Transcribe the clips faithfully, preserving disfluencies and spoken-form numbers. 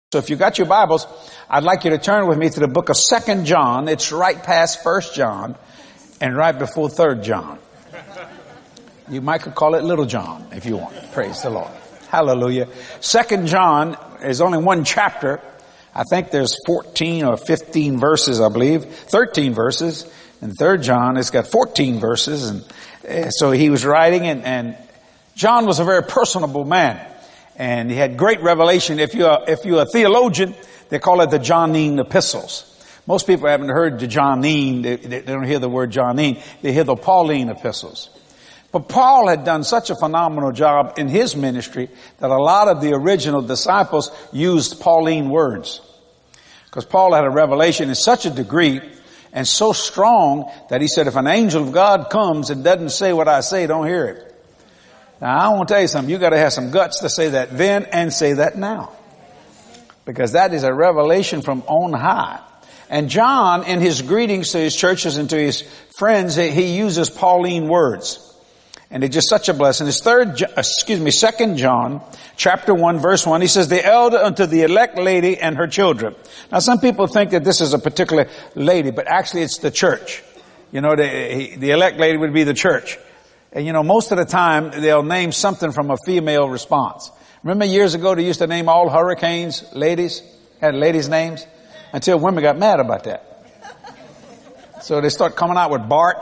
So if you got your Bibles, I'd like you to turn with me to the book of Second John. It's right past First John and right before Third John. You might could call it Little John if you want. Praise the Lord. Hallelujah. Second John is only one chapter. I think there's fourteen or fifteen verses, I believe. thirteen verses. And Third John, it's got fourteen verses. And so he was writing, and, and John was a very personable man. And he had great revelation. If you're, if you're a theologian, they call it the Johannine epistles. Most people haven't heard the Johannine. They, they don't hear the word Johannine. They hear the Pauline epistles. But Paul had done such a phenomenal job in his ministry that a lot of the original disciples used Pauline words. Because Paul had a revelation in such a degree and so strong that he said, if an angel of God comes and doesn't say what I say, don't hear it. Now, I want to tell you something. You got to have some guts to say that then and say that now. Because that is a revelation from on high. And John, in his greetings to his churches and to his friends, he uses Pauline words. And it's just such a blessing. His third, excuse me, Second John, chapter one, verse one, he says, the elder unto the elect lady and her children. Now, some people think that this is a particular lady, but actually it's the church. You know, the, the elect lady would be the church. And you know, most of the time they'll name something from a female response. Remember years ago they used to name all hurricanes ladies, had ladies' names, until women got mad about that. So they start coming out with Bart,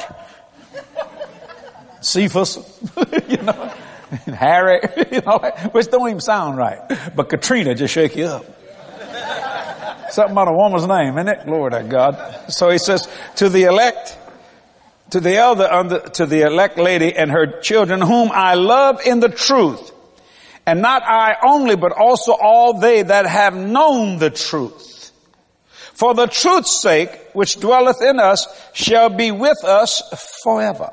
Cephas, you know, and Harry, you know, which don't even sound right. But Katrina just shake you up. Something about a woman's name, isn't it? Glory to God. So he says, to the elect, to the elder, under, to the elect lady and her children, whom I love in the truth, and not I only, but also all they that have known the truth. For the truth's sake, which dwelleth in us, shall be with us forever.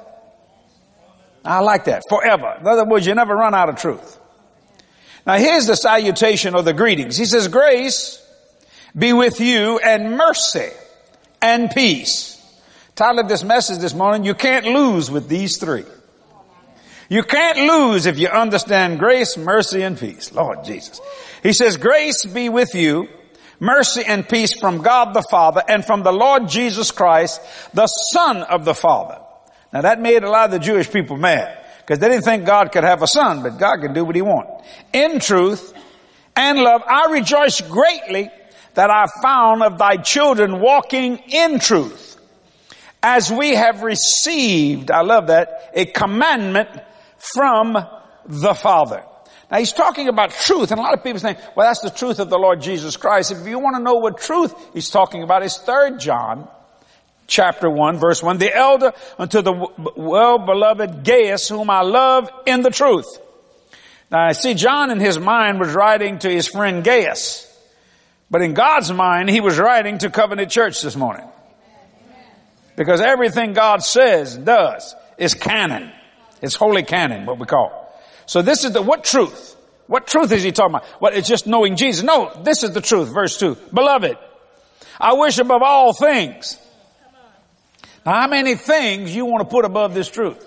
I like that. Forever. In other words, you never run out of truth. Now here's the salutation or the greetings. He says, grace be with you and mercy and peace. Title of this message this morning, you can't lose with these three. You can't lose if you understand grace, mercy, and peace. Lord Jesus. He says, grace be with you, mercy and peace from God the Father and from the Lord Jesus Christ, the Son of the Father. Now that made a lot of the Jewish people mad because they didn't think God could have a son, but God can do what he wants. In truth and love, I rejoice greatly that I found of thy children walking in truth. As we have received, I love that, a commandment from the Father. Now he's talking about truth, and a lot of people think, well, that's the truth of the Lord Jesus Christ. If you want to know what truth he's talking about, it's Third John, chapter one, verse one. The elder unto the well-beloved Gaius, whom I love in the truth. Now I see John in his mind was writing to his friend Gaius, but in God's mind, he was writing to Covenant Church this morning. Because everything God says and does is canon. It's holy canon, what we call it. So this is the, what truth? What truth is he talking about? Well, it's just knowing Jesus. No, this is the truth. Verse two. Beloved, I wish above all things. Now, how many things you want to put above this truth?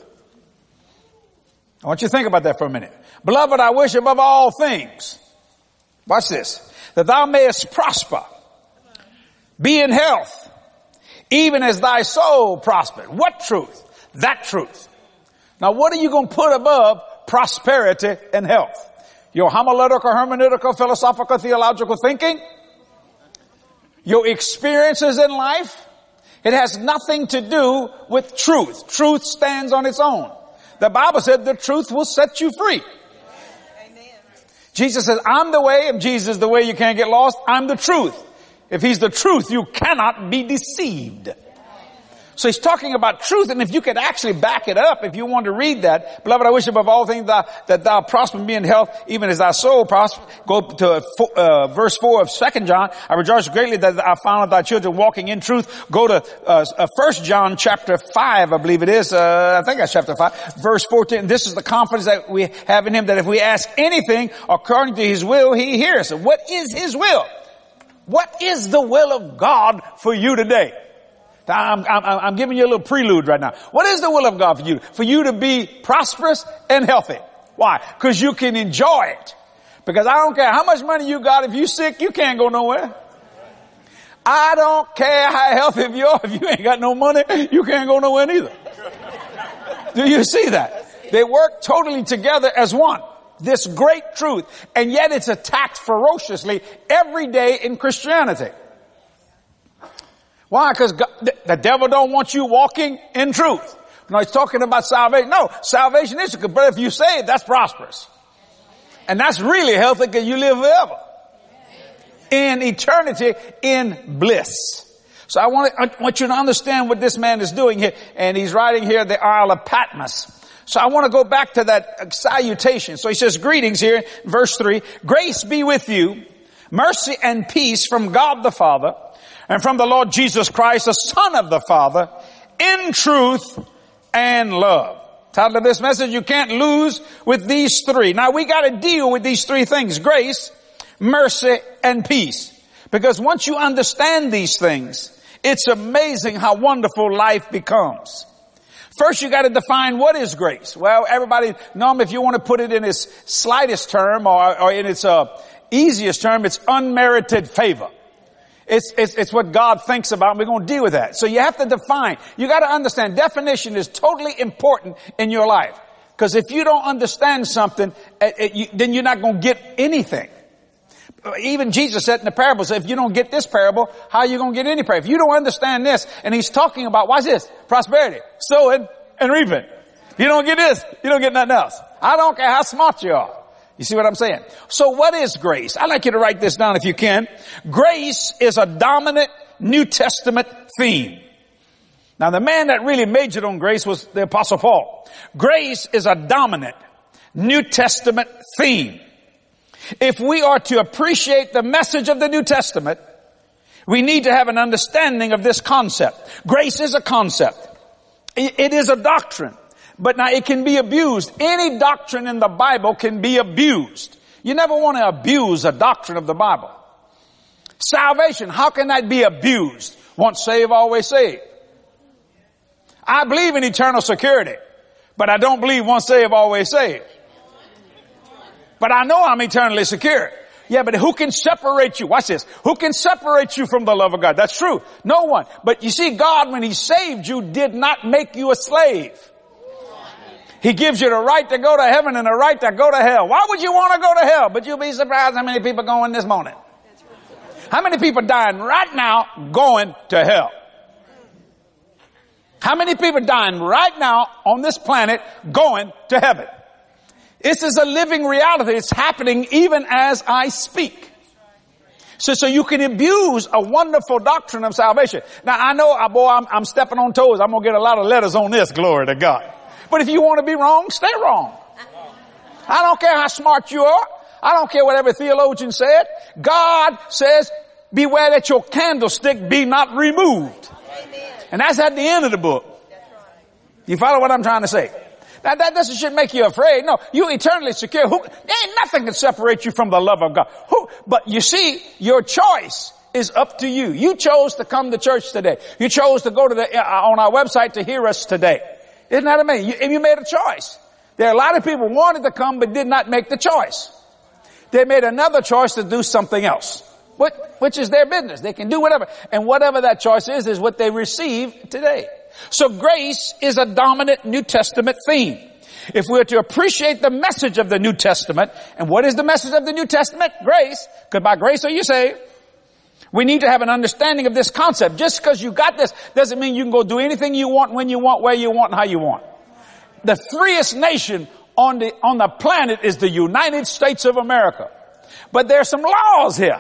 I want you to think about that for a minute. Beloved, I wish above all things. Watch this. That thou mayest prosper. Be in health. Even as thy soul prospered. What truth? That truth. Now what are you going to put above prosperity and health? Your homiletical, hermeneutical, philosophical, theological thinking? Your experiences in life? It has nothing to do with truth. Truth stands on its own. The Bible said the truth will set you free. Amen. Jesus says, I'm the way. If Jesus is the way, you can't get lost. I'm the truth. If he's the truth, you cannot be deceived. So he's talking about truth, and if you could actually back it up, if you want to read that, beloved, I wish above all things thou, that thou prosper and be in health, even as thy soul prosper. Go to uh, verse four of Second John. I rejoice greatly that I found thy children walking in truth. Go to uh, uh, First John chapter five, I believe it is. Uh, I think that's chapter five, verse fourteen. This is the confidence that we have in him, that if we ask anything according to his will, he hears. What is his will? What is the will of God for you today? I'm, I'm, I'm giving you a little prelude right now. What is the will of God for you? For you to be prosperous and healthy. Why? Because you can enjoy it. Because I don't care how much money you got. If you sick, you can't go nowhere. I don't care how healthy you are. If you ain't got no money, you can't go nowhere neither. Do you see that? They work totally together as one. This great truth. And yet it's attacked ferociously every day in Christianity. Why? Because the, the devil don't want you walking in truth. No, he's talking about salvation. No, salvation is good, but if you save, that's prosperous. And that's really healthy because you live forever. In eternity, in bliss. So I want, I want you to understand what this man is doing here. And he's writing here the Isle of Patmos. So I want to go back to that salutation. So he says, greetings here, verse three. Grace be with you, mercy and peace from God the Father and from the Lord Jesus Christ, the Son of the Father, in truth and love. Title of this message, you can't lose with these three. Now we got to deal with these three things: grace, mercy, and peace. Because once you understand these things, it's amazing how wonderful life becomes. First, you got to define what is grace. Well, everybody, know if you want to put it in its slightest term or, or in its uh, easiest term, it's unmerited favor. It's, it's, it's what God thinks about, and we're going to deal with that. So you have to define. You got to understand. Definition is totally important in your life. Because if you don't understand something, it, it, you, then you're not going to get anything. Even Jesus said in the parables, if you don't get this parable, how are you going to get any parable? If you don't understand this, and he's talking about, watch this, prosperity, sowing and reaping. If you don't get this, you don't get nothing else. I don't care how smart you are. You see what I'm saying? So what is grace? I'd like you to write this down if you can. Grace is a dominant New Testament theme. Now the man that really majored on grace was the Apostle Paul. Grace is a dominant New Testament theme. If we are to appreciate the message of the New Testament, we need to have an understanding of this concept. Grace is a concept. It is a doctrine. But now it can be abused. Any doctrine in the Bible can be abused. You never want to abuse a doctrine of the Bible. Salvation, how can that be abused? Once saved, always saved. I believe in eternal security, but I don't believe once saved, always saved. But I know I'm eternally secure. Yeah, but who can separate you? Watch this. Who can separate you from the love of God? That's true. No one. But you see, God, when he saved you, did not make you a slave. He gives you the right to go to heaven and the right to go to hell. Why would you want to go to hell? But you'll be surprised how many people are going this morning. How many people dying right now going to hell? How many people dying right now on this planet going to heaven? This is a living reality. It's happening even as I speak. So, so you can abuse a wonderful doctrine of salvation. Now I know, boy, I'm, I'm stepping on toes. I'm going to get a lot of letters on this. Glory to God. But if you want to be wrong, stay wrong. I don't care how smart you are. I don't care what every theologian said. God says, beware that your candlestick be not removed. Amen. And that's at the end of the book. You follow what I'm trying to say? Now that doesn't should make you afraid. No, you eternally secure. Who, there ain't nothing can separate you from the love of God. Who, but you see, your choice is up to you. You chose to come to church today. You chose to go to the, uh, on our website to hear us today. Isn't that amazing? You, you made a choice. There are a lot of people who wanted to come but did not make the choice. They made another choice to do something else, which, which is their business. They can do whatever. And whatever that choice is, is what they receive today. So grace is a dominant New Testament theme. If we're to appreciate the message of the New Testament, and what is the message of the New Testament? Grace. Because by grace are you saved. We need to have an understanding of this concept. Just because you got this doesn't mean you can go do anything you want, when you want, where you want, and how you want. The freest nation on the, on the planet is the United States of America. But there's some laws here.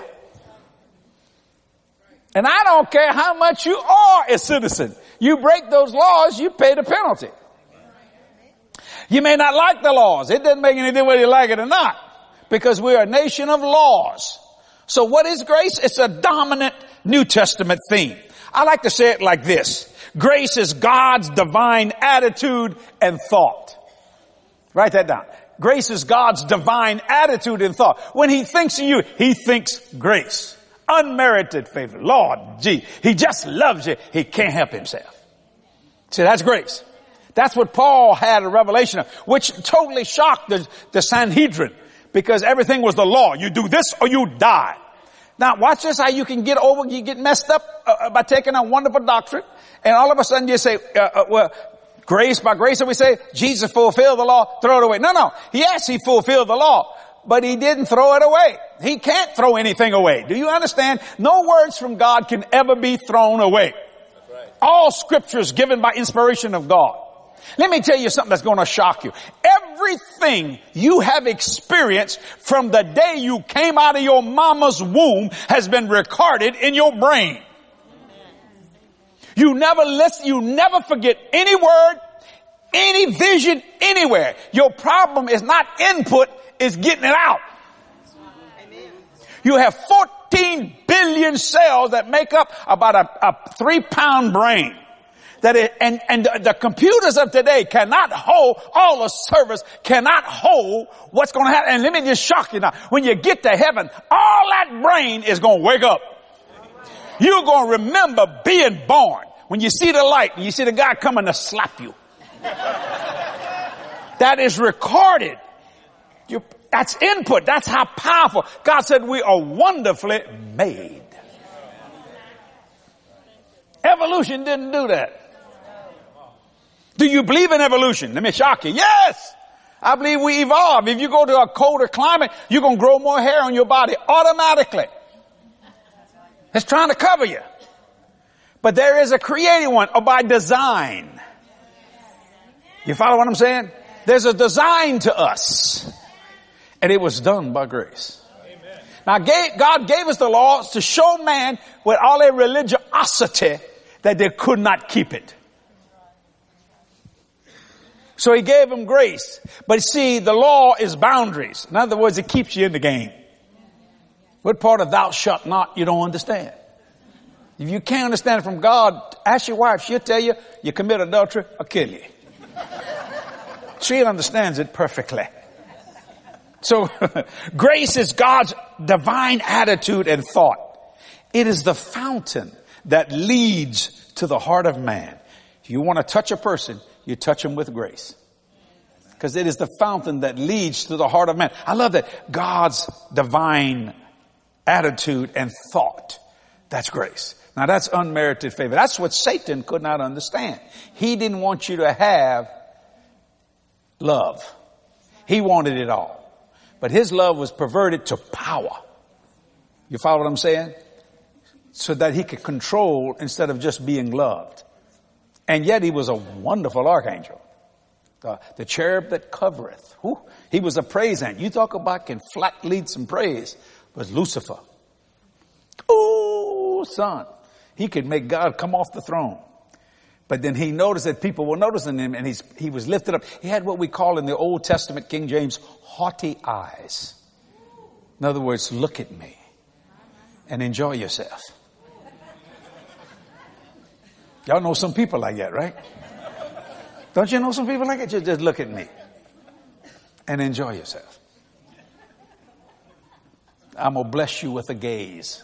And I don't care how much you are a citizen. You break those laws, you pay the penalty. You may not like the laws. It doesn't make any difference whether you like it or not. Because we're a nation of laws. So what is grace? It's a dominant New Testament theme. I like to say it like this. Grace is God's divine attitude and thought. Write that down. Grace is God's divine attitude and thought. When he thinks of you, he thinks grace. Unmerited favor. Lord, gee, he just loves you. He can't help himself. See, that's grace. That's what Paul had a revelation of, which totally shocked the, the Sanhedrin. because everything was the law. You do this or you die. Now watch this, how you can get over, you get messed up uh, by taking a wonderful doctrine, and all of a sudden you say, uh, uh, well, grace, by grace, and we say, Jesus fulfilled the law, throw it away. No, no. Yes, he fulfilled the law, but he didn't throw it away. He can't throw anything away. Do you understand? No words from God can ever be thrown away. That's right. All scripture is given by inspiration of God. Let me tell you something that's going to shock you. Everything you have experienced from the day you came out of your mama's womb has been recorded in your brain. You never listen, you never forget any word, any vision, anywhere. Your problem is not input, it's getting it out. You have fourteen billion cells that make up about a, a three pound brain. That it, and, and the, the computers of today cannot hold, all the servers cannot hold what's going to happen. And let me just shock you now. When you get to heaven, all that brain is going to wake up. You're going to remember being born. When you see the light, and you see the guy coming to slap you. That is recorded. You, that's input. That's how powerful. God said we are wonderfully made. Evolution didn't do that. Do you believe in evolution? Let me shock you. Yes! I believe we evolve. If you go to a colder climate, you're going to grow more hair on your body automatically. It's trying to cover you. But there is a creative one, or by design. You follow what I'm saying? There's a design to us. And it was done by grace. Amen. Now God gave us the laws to show man with all their religiosity that they could not keep it. So he gave them grace. But see, the law is boundaries. In other words, it keeps you in the game. What part of thou shalt not you don't understand? If you can't understand it from God, ask your wife. She'll tell you, you commit adultery, I'll kill you. She understands it perfectly. So grace is God's divine attitude and thought. It is the fountain that leads to the heart of man. If you want to touch a person, you touch them with grace. Because it is the fountain that leads to the heart of man. I love that. God's divine attitude and thought. That's grace. Now that's unmerited favor. That's what Satan could not understand. He didn't want you to have love. He wanted it all. But his love was perverted to power. You follow what I'm saying? So that he could control instead of just being loved. And yet he was a wonderful archangel. Uh, the cherub that covereth. Whew, he was a praise angel. You talk about can flat lead some praise. Was Lucifer. Ooh, son. He could make God come off the throne. But then he noticed that people were noticing him, and he's, he was lifted up. He had what we call in the Old Testament, King James, haughty eyes. In other words, look at me and enjoy yourself. Y'all know some people like that, right? Don't you know some people like that? Just, just look at me and enjoy yourself. I'm going to bless you with a gaze.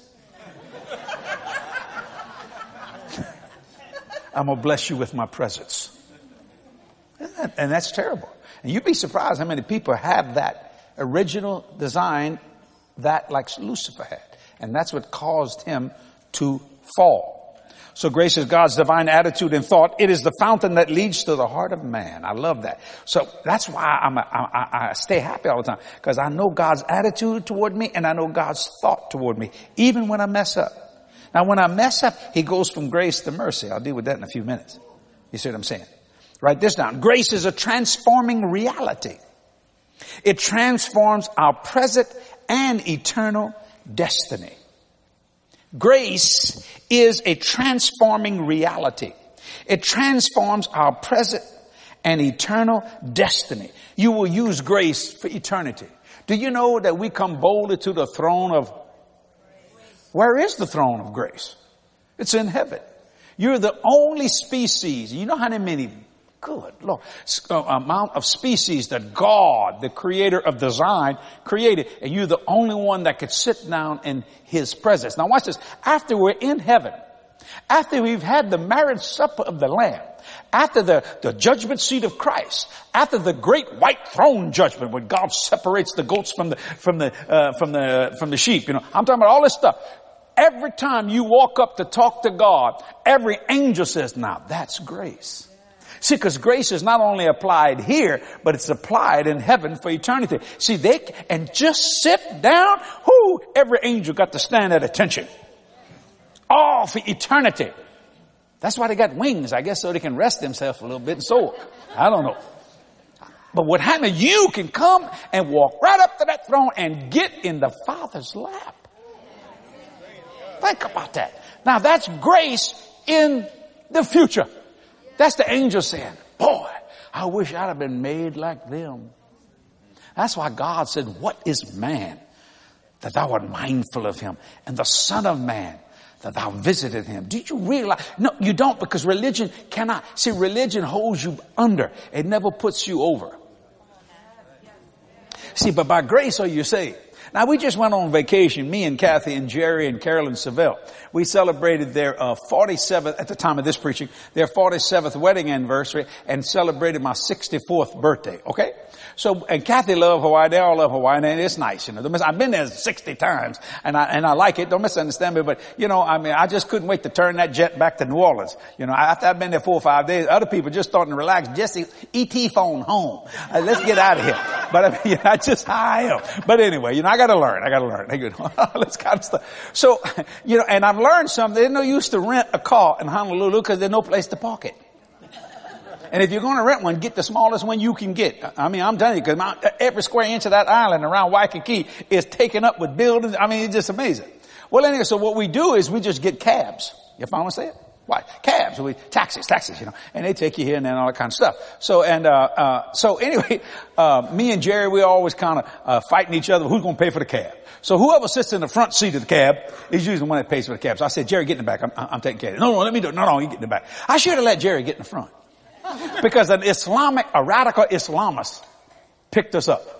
I'm going to bless you with my presence. And that's terrible. And you'd be surprised how many people have that original design that like Lucifer had. And that's what caused him to fall. So grace is God's divine attitude and thought. It is the fountain that leads to the heart of man. I love that. So that's why I'm a, I, I stay happy all the time. Because I know God's attitude toward me and I know God's thought toward me. Even when I mess up. Now when I mess up, he goes from grace to mercy. I'll deal with that in a few minutes. You see what I'm saying? Write this down. Grace is a transforming reality. It transforms our present and eternal destiny. Grace is a transforming reality. It transforms our present and eternal destiny. You will use grace for eternity. Do you know that we come boldly to the throne of... Where is the throne of grace? It's in heaven. You're the only species. You know how many... Good Lord. Uh, amount of species that God, the creator of design, created. And you're the only one that could sit down in his presence. Now watch this. After we're in heaven, after we've had the marriage supper of the Lamb, After the, the judgment seat of Christ, after the great white throne judgment when God separates the goats from the, from the, uh, from the, from the sheep, you know, I'm talking about all this stuff. Every time you walk up to talk to God, every angel says, now that's grace. See, because grace is not only applied here, but it's applied in heaven for eternity. See, they, and just sit down, whoo, every angel got to stand at attention. All for eternity. That's why they got wings, I guess, so they can rest themselves a little bit and soar. I don't know. But what happened, you can come and walk right up to that throne and get in the Father's lap. Think about that. Now that's grace in the future. That's the angel saying, boy, I wish I'd have been made like them. That's why God said, what is man that thou art mindful of him, and the Son of Man that thou visited him? Do you realize? No, you don't, because religion cannot. See, religion holds you under. It never puts you over. See, but by grace are you saved. Now, we just went on vacation, me and Kathy and Jerry and Carolyn Seville. We celebrated their uh, forty-seventh, at the time of this preaching, their forty-seventh wedding anniversary, and celebrated my sixty-fourth birthday, okay? So, and Kathy loved Hawaii, they all love Hawaii, and it's nice, you know. I've been there sixty times, and I, and I like it, don't misunderstand me, but, you know, I mean, I just couldn't wait to turn that jet back to New Orleans. You know, after I've been there four or five days, other people just starting to relax. Jesse, E T phone home. Uh, let's get out of here. But I mean, you know, I just, I am. But anyway, you know, I gotta learn, I gotta learn. You know, all this kind of stuff. So, you know, and I've learned something. There's no use to rent a car in Honolulu because there's no place to park it. And if you're going to rent one, get the smallest one you can get. I mean, I'm telling you, because every square inch of that island around Waikiki is taken up with buildings. I mean, it's just amazing. Well, anyway, so what we do is we just get cabs. You follow what I'm saying? Why? Cabs. We, taxis, taxis, you know, and they take you here and then all that kind of stuff. So, and, uh, uh, so anyway, uh, me and Jerry, we always kind of, uh, fighting each other. Who's going to pay for the cab? So whoever sits in the front seat of the cab is usually the one that pays for the cab. So I said, Jerry, get in the back. I'm, I'm taking care of it. No, no, let me do it. No, no, you get in the back. I should have let Jerry get in the front. Because an Islamic, a radical Islamist picked us up.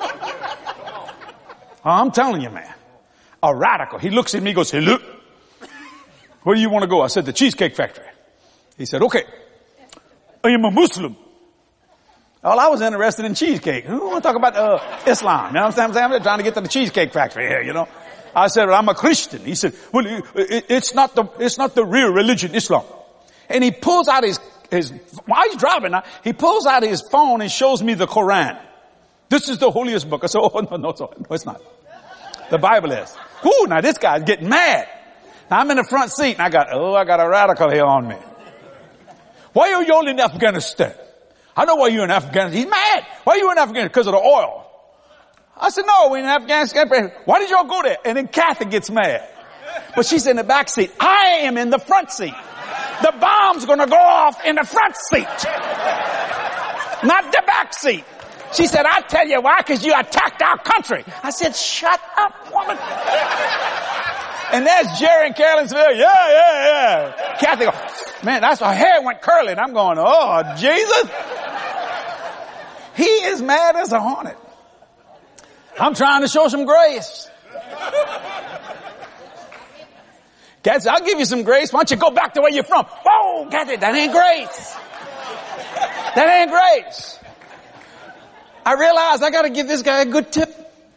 I'm telling you, man. A radical. He looks at me and goes, hey, look, where do you want to go? I said, the Cheesecake Factory. He said, okay, I am a Muslim. Well, I was interested in cheesecake. Who want to talk about uh, Islam? You know what I'm saying? I'm trying to get to the Cheesecake Factory here, you know. I said, well, I'm a Christian. He said, well, it, it's not the, it's not the real religion, Islam. And he pulls out his His, while he's driving now, he pulls out his phone and shows me the Quran. This is the holiest book. I said, oh, no, no, no, no, it's not. The Bible is. Whoo, now this guy's getting mad. Now I'm in the front seat and I got, oh, I got a radical here on me. Why are you all in Afghanistan? I know why you're in Afghanistan. He's mad. Why are you in Afghanistan? Because of the oil. I said, no, we're in Afghanistan. Why did y'all go there? And then Kathy gets mad. But she's in the back seat. I am in the front seat. The bomb's gonna go off in the front seat, not the back seat. She said, I tell you why, because you attacked our country. I said, shut up, woman. And there's Jerry and Carolyn Seville. Yeah, yeah, yeah. Kathy goes, man, that's her hair went curly. And I'm going, oh, Jesus. He is mad as a hornet. I'm trying to show some grace. Kathy, I'll give you some grace. Why don't you go back to where you're from? Whoa, Kathy, that ain't grace. That ain't grace. I realized I got to give this guy a good tip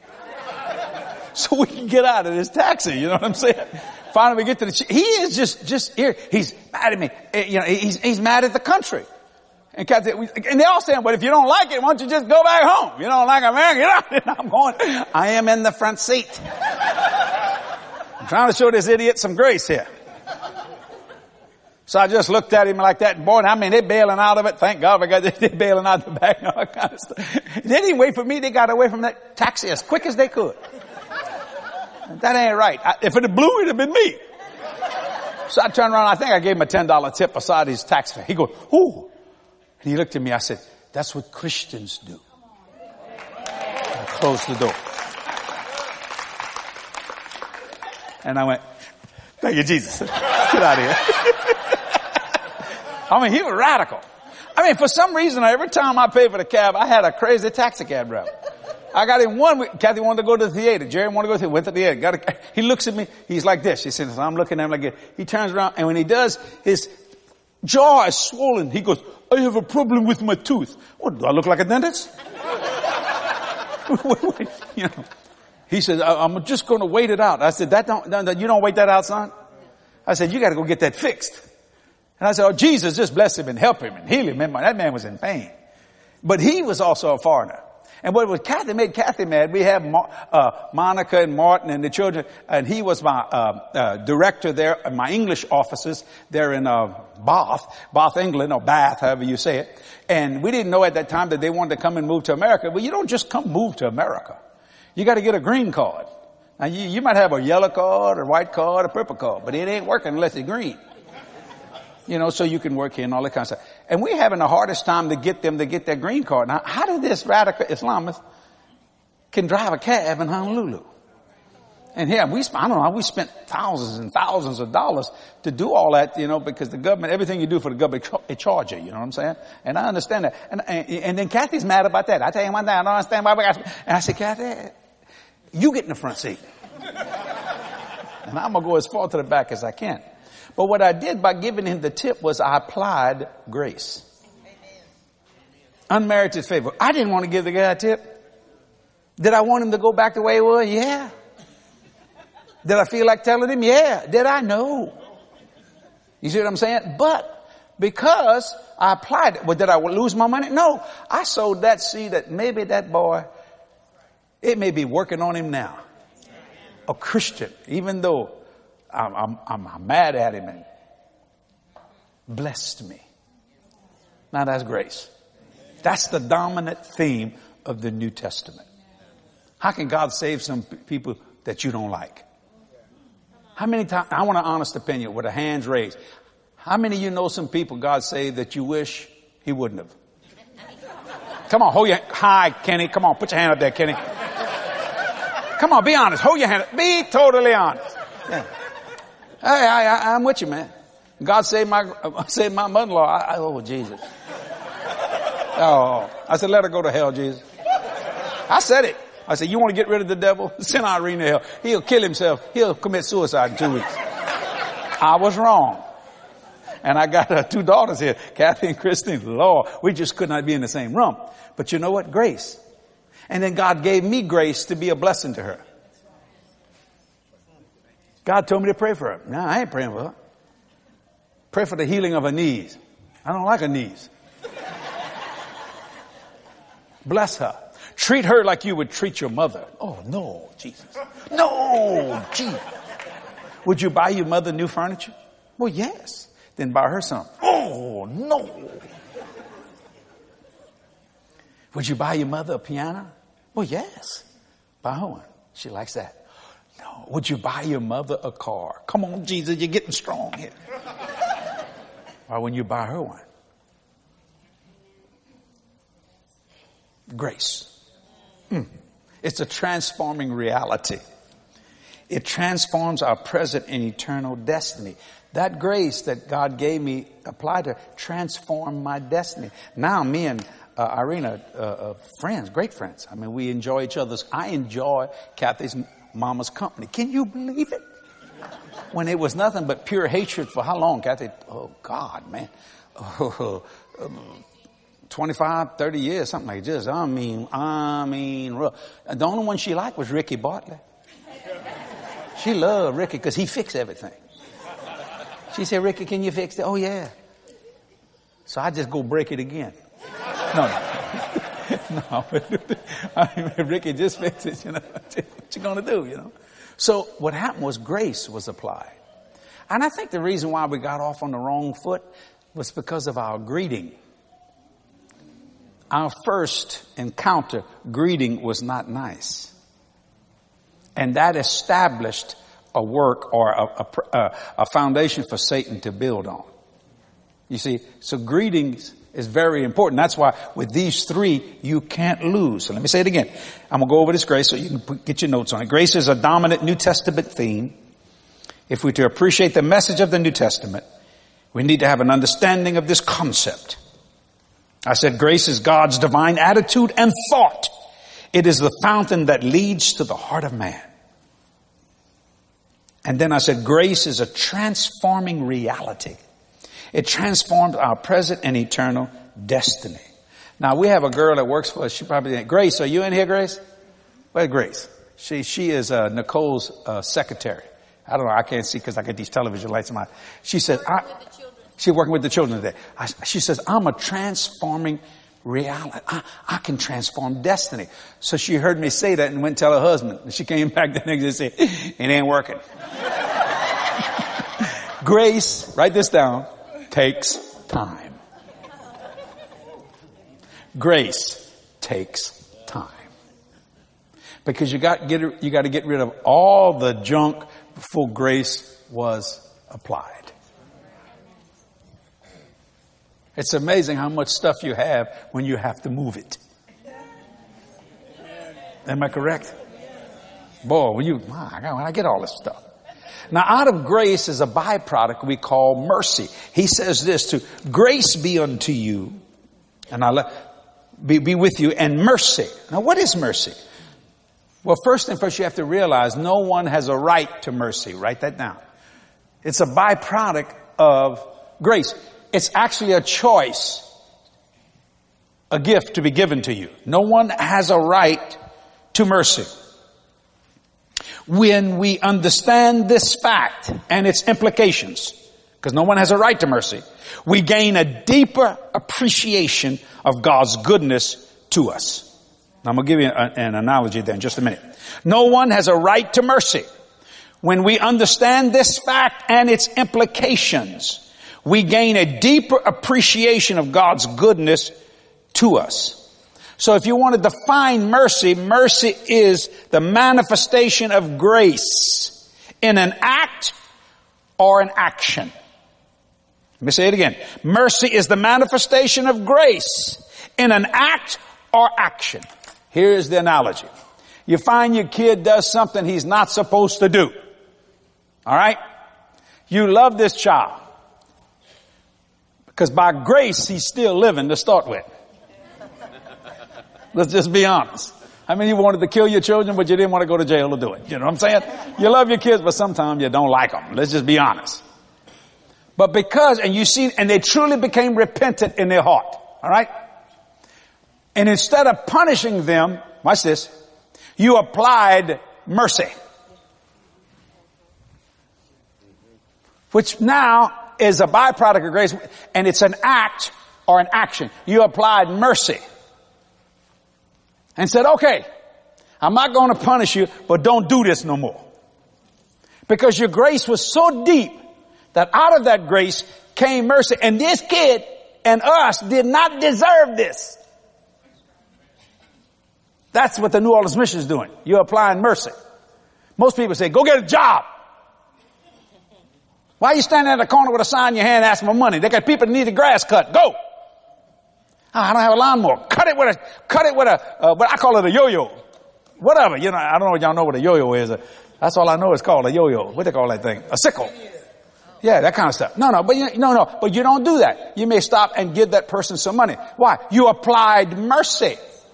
so we can get out of this taxi. You know what I'm saying? Finally, we get to the. He is just just here. He's mad at me. You know, he's he's mad at the country. And Kathy, and they all saying, "But if you don't like it, why don't you just go back home? You don't like America? Get out." I'm going. I am in the front seat. I'm trying to show this idiot some grace here. So I just looked at him like that, and boy, I mean, they're bailing out of it. Thank God, because they're bailing out the back and all that kind of stuff. They didn't wait for me. They got away from that taxi as quick as they could. That ain't right. I, if it had blew, it'd have been me. So I turned around. I think I gave him a ten dollar tip beside his tax fare. He goes, ooh. And he looked at me. I said, that's what Christians do. I closed the door. And I went, thank you, Jesus. Get out of here. I mean, he was radical. I mean, for some reason, every time I paid for the cab, I had a crazy taxi cab driver. I got in one week. Kathy wanted to go to the theater. Jerry wanted to go to the theater. Went to the theater. Got a, he looks at me. He's like this. He says, I'm looking at him like this. He turns around, and when he does, his jaw is swollen. He goes, I have a problem with my tooth. What, do I look like a dentist? wait, wait, you know. He said, I'm just going to wait it out. I said, that don't, you don't wait that out, son? I said, you got to go get that fixed. And I said, oh, Jesus, just bless him and help him and heal him. That man was in pain. But he was also a foreigner. And what was Kathy made Kathy mad, we have uh, Monica and Martin and the children, and he was my uh, uh, director there in my English offices there in uh, Bath, Bath, England, or Bath, however you say it. And we didn't know at that time that they wanted to come and move to America. But you don't just come move to America. You got to get a green card. Now you, you might have a yellow card, a white card, a purple card, but it ain't working unless it's green. You know, so you can work here and all that kind of stuff. And we're having the hardest time to get them to get their green card. Now, how did this radical Islamist can drive a cab in Honolulu? And here, we, I don't know, we spent thousands and thousands of dollars to do all that, you know, because the government, everything you do for the government, it charge you, you know what I'm saying? And I understand that. And, and, and then Kathy's mad about that. I tell you one thing, I don't understand why we got, and I said, Kathy, you get in the front seat. And I'm going to go as far to the back as I can. But what I did by giving him the tip was I applied grace. Unmerited favor. I didn't want to give the guy a tip. Did I want him to go back the way he was? Yeah. Did I feel like telling him? Yeah. Did I? No. You see what I'm saying? But because I applied it, well, did I lose my money? No. I sowed that seed that maybe that boy, it may be working on him now. A Christian, even though I'm, I'm, I'm, I'm mad at him and blessed me. Now that's grace. That's the dominant theme of the New Testament. How can God save some people that you don't like? How many times, I want an honest opinion with a hands raised. How many of you know some people God saved that you wish he wouldn't have? Come on, hold your, hi Kenny, come on, put your hand up there, Kenny. Come on, be honest, hold your hand up, be totally honest. Yeah. Hey, I, I, I'm with you, man. God saved my, uh, saved my mother-in-law. I, I, oh, Jesus. Oh, I said, let her go to hell, Jesus. I said it. I said, you want to get rid of the devil? Send Irene to hell. He'll kill himself. He'll commit suicide in two weeks. I was wrong. And I got uh, two daughters here, Kathy and Christine. Lord, we just could not be in the same room. But you know what? Grace. And then God gave me grace to be a blessing to her. God told me to pray for her. No, I ain't praying for her. Pray for the healing of her knees. I don't like her knees. Bless her. Treat her like you would treat your mother. Oh, no, Jesus. No, Jesus. Would you buy your mother new furniture? Well, yes. Then buy her some. Oh, no. Would you buy your mother a piano? Well, yes. Buy her one. She likes that. No. Would you buy your mother a car? Come on, Jesus, you're getting strong here. Why wouldn't you buy her one? Grace. Mm. It's a transforming reality. It transforms our present and eternal destiny. That grace that God gave me applied to transform my destiny. Now me and uh, Irina, uh, uh, friends, great friends. I mean, we enjoy each other's. I enjoy Kathy's mama's company. Can you believe it? When it was nothing but pure hatred for how long, Kathy? Oh, God, man. Oh, um, twenty-five, thirty years, something like this. I mean, I mean, the only one she liked was Ricky Bartlett. She loved Ricky because he fixed everything. She said, Ricky, can you fix it? Oh, yeah. So I just go break it again. No, no. no. I mean, Ricky just fixed it, you know. What you going to do, you know? So what happened was grace was applied. And I think the reason why we got off on the wrong foot was because of our greeting. Our first encounter greeting was not nice. And that established a work or a, a, a foundation for Satan to build on. You see, so greetings is very important. That's why with these three, you can't lose. So let me say it again. I'm going to go over this grace so you can put, get your notes on it. Grace is a dominant New Testament theme. If we're to appreciate the message of the New Testament, we need to have an understanding of this concept. I said grace is God's divine attitude and thought. It is the fountain that leads to the heart of man. And then I said grace is a transforming reality. It transforms our present and eternal destiny. Now, we have a girl that works for us. She probably, Grace, are you in here, Grace? Where's Grace? She, she is uh, Nicole's uh, secretary. I don't know. I can't see because I get these television lights in my, she says, I, she's working with the children today. I, she says, I'm a transforming reality. I, I can transform destiny. So she heard me say that and went and tell her husband. And she came back the next day and said, it ain't working. Grace, write this down, takes time. Grace takes time. Because you got get you got to get rid of all the junk before grace was applied. It's amazing how much stuff you have when you have to move it. Am I correct? Boy, when you, my God, when I get all this stuff. Now, out of grace is a byproduct we call mercy. He says this to grace be unto you, and I let be, be with you, and mercy. Now, what is mercy? Well, first and first, you have to realize no one has a right to mercy. Write that down. It's a byproduct of grace. It's actually a choice, a gift to be given to you. No one has a right to mercy. When we understand this fact and its implications, because no one has a right to mercy, we gain a deeper appreciation of God's goodness to us. Now, I'm going to give you a, an analogy there in just a minute. No one has a right to mercy. When we understand this fact and its implications, we gain a deeper appreciation of God's goodness to us. So if you want to define mercy, mercy is the manifestation of grace in an act or an action. Let me say it again. Mercy is the manifestation of grace in an act or action. Here's the analogy. You find your kid does something he's not supposed to do. All right? You love this child. Because by grace, he's still living to start with. Let's just be honest. I mean, you wanted to kill your children, but you didn't want to go to jail to do it. You know what I'm saying? You love your kids, but sometimes you don't like them. Let's just be honest. But because, and you see, and they truly became repentant in their heart. All right? And instead of punishing them, watch this, you applied mercy. Which now is a byproduct of grace, and it's an act or an action. You applied mercy. And said, okay, I'm not going to punish you, but don't do this no more. Because your grace was so deep that out of that grace came mercy. And this kid and us did not deserve this. That's what the New Orleans Mission is doing. You're applying mercy. Most people say, go get a job. Why are you standing at the corner with a sign in your hand asking for money? They got people that need the grass cut. Go. Oh, I don't have a lawnmower. Cut it with a, cut it with a, uh, but I call it a yo-yo. Whatever. You know, I don't know if y'all know what a yo-yo is. That's all I know is called a yo-yo. What do they call that thing? A sickle. Yeah, that kind of stuff. No, no, but you, no, no, but you don't do that. You may stop and give that person some money. Why? You applied mercy.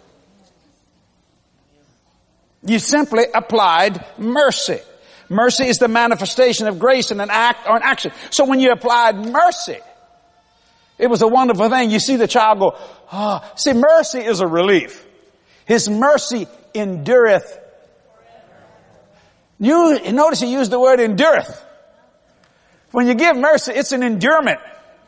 You simply applied mercy. Mercy is the manifestation of grace in an act or an action. So when you applied mercy, it was a wonderful thing. You see the child go, oh, see, mercy is a relief. His mercy endureth. You notice he used the word endureth. When you give mercy, it's an endurement.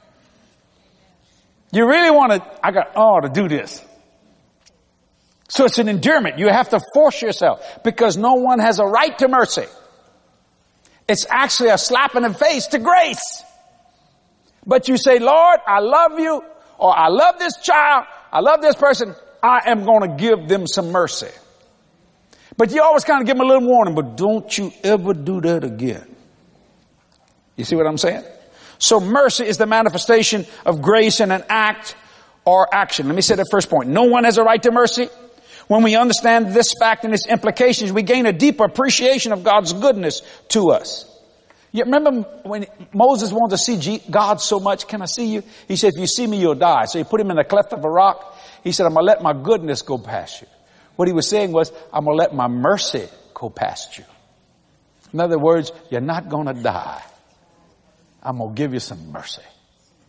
You really want to, I got, oh, to do this. So it's an endurement. You have to force yourself because no one has a right to mercy. It's actually a slap in the face to grace. But you say, Lord, I love you, or I love this child, I love this person, I am going to give them some mercy. But you always kind of give them a little warning, but don't you ever do that again. You see what I'm saying? So mercy is the manifestation of grace in an act or action. Let me say that first point. No one has a right to mercy. When we understand this fact and its implications, we gain a deeper appreciation of God's goodness to us. You remember when Moses wanted to see God so much, can I see you? He said, if you see me, you'll die. So he put him in the cleft of a rock. He said, I'm going to let my goodness go past you. What he was saying was, I'm going to let my mercy go past you. In other words, you're not going to die. I'm going to give you some mercy.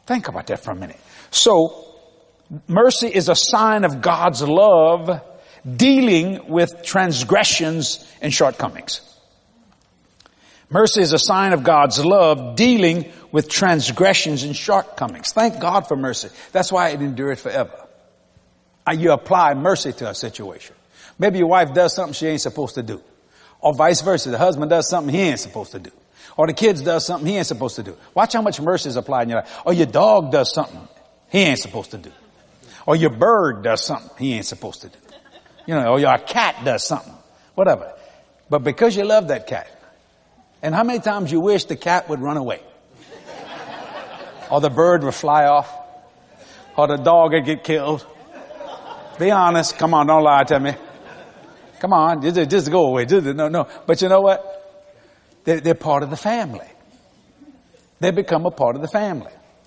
Think about that for a minute. So, mercy is a sign of God's love dealing with transgressions and shortcomings. Mercy is a sign of God's love dealing with transgressions and shortcomings. Thank God for mercy. That's why it endures forever. You apply mercy to a situation. Maybe your wife does something she ain't supposed to do. Or vice versa. The husband does something he ain't supposed to do. Or the kids does something he ain't supposed to do. Watch how much mercy is applied in your life. Or your dog does something he ain't supposed to do. Or your bird does something he ain't supposed to do. You know, or your cat does something. Whatever. But because you love that cat. And how many times you wish the cat would run away? Or the bird would fly off? Or the dog would get killed? Be honest. Come on, don't lie to me. Come on, just, just go away. Just, no, no. But you know what? They're, they're part of the family. They become a part of the family.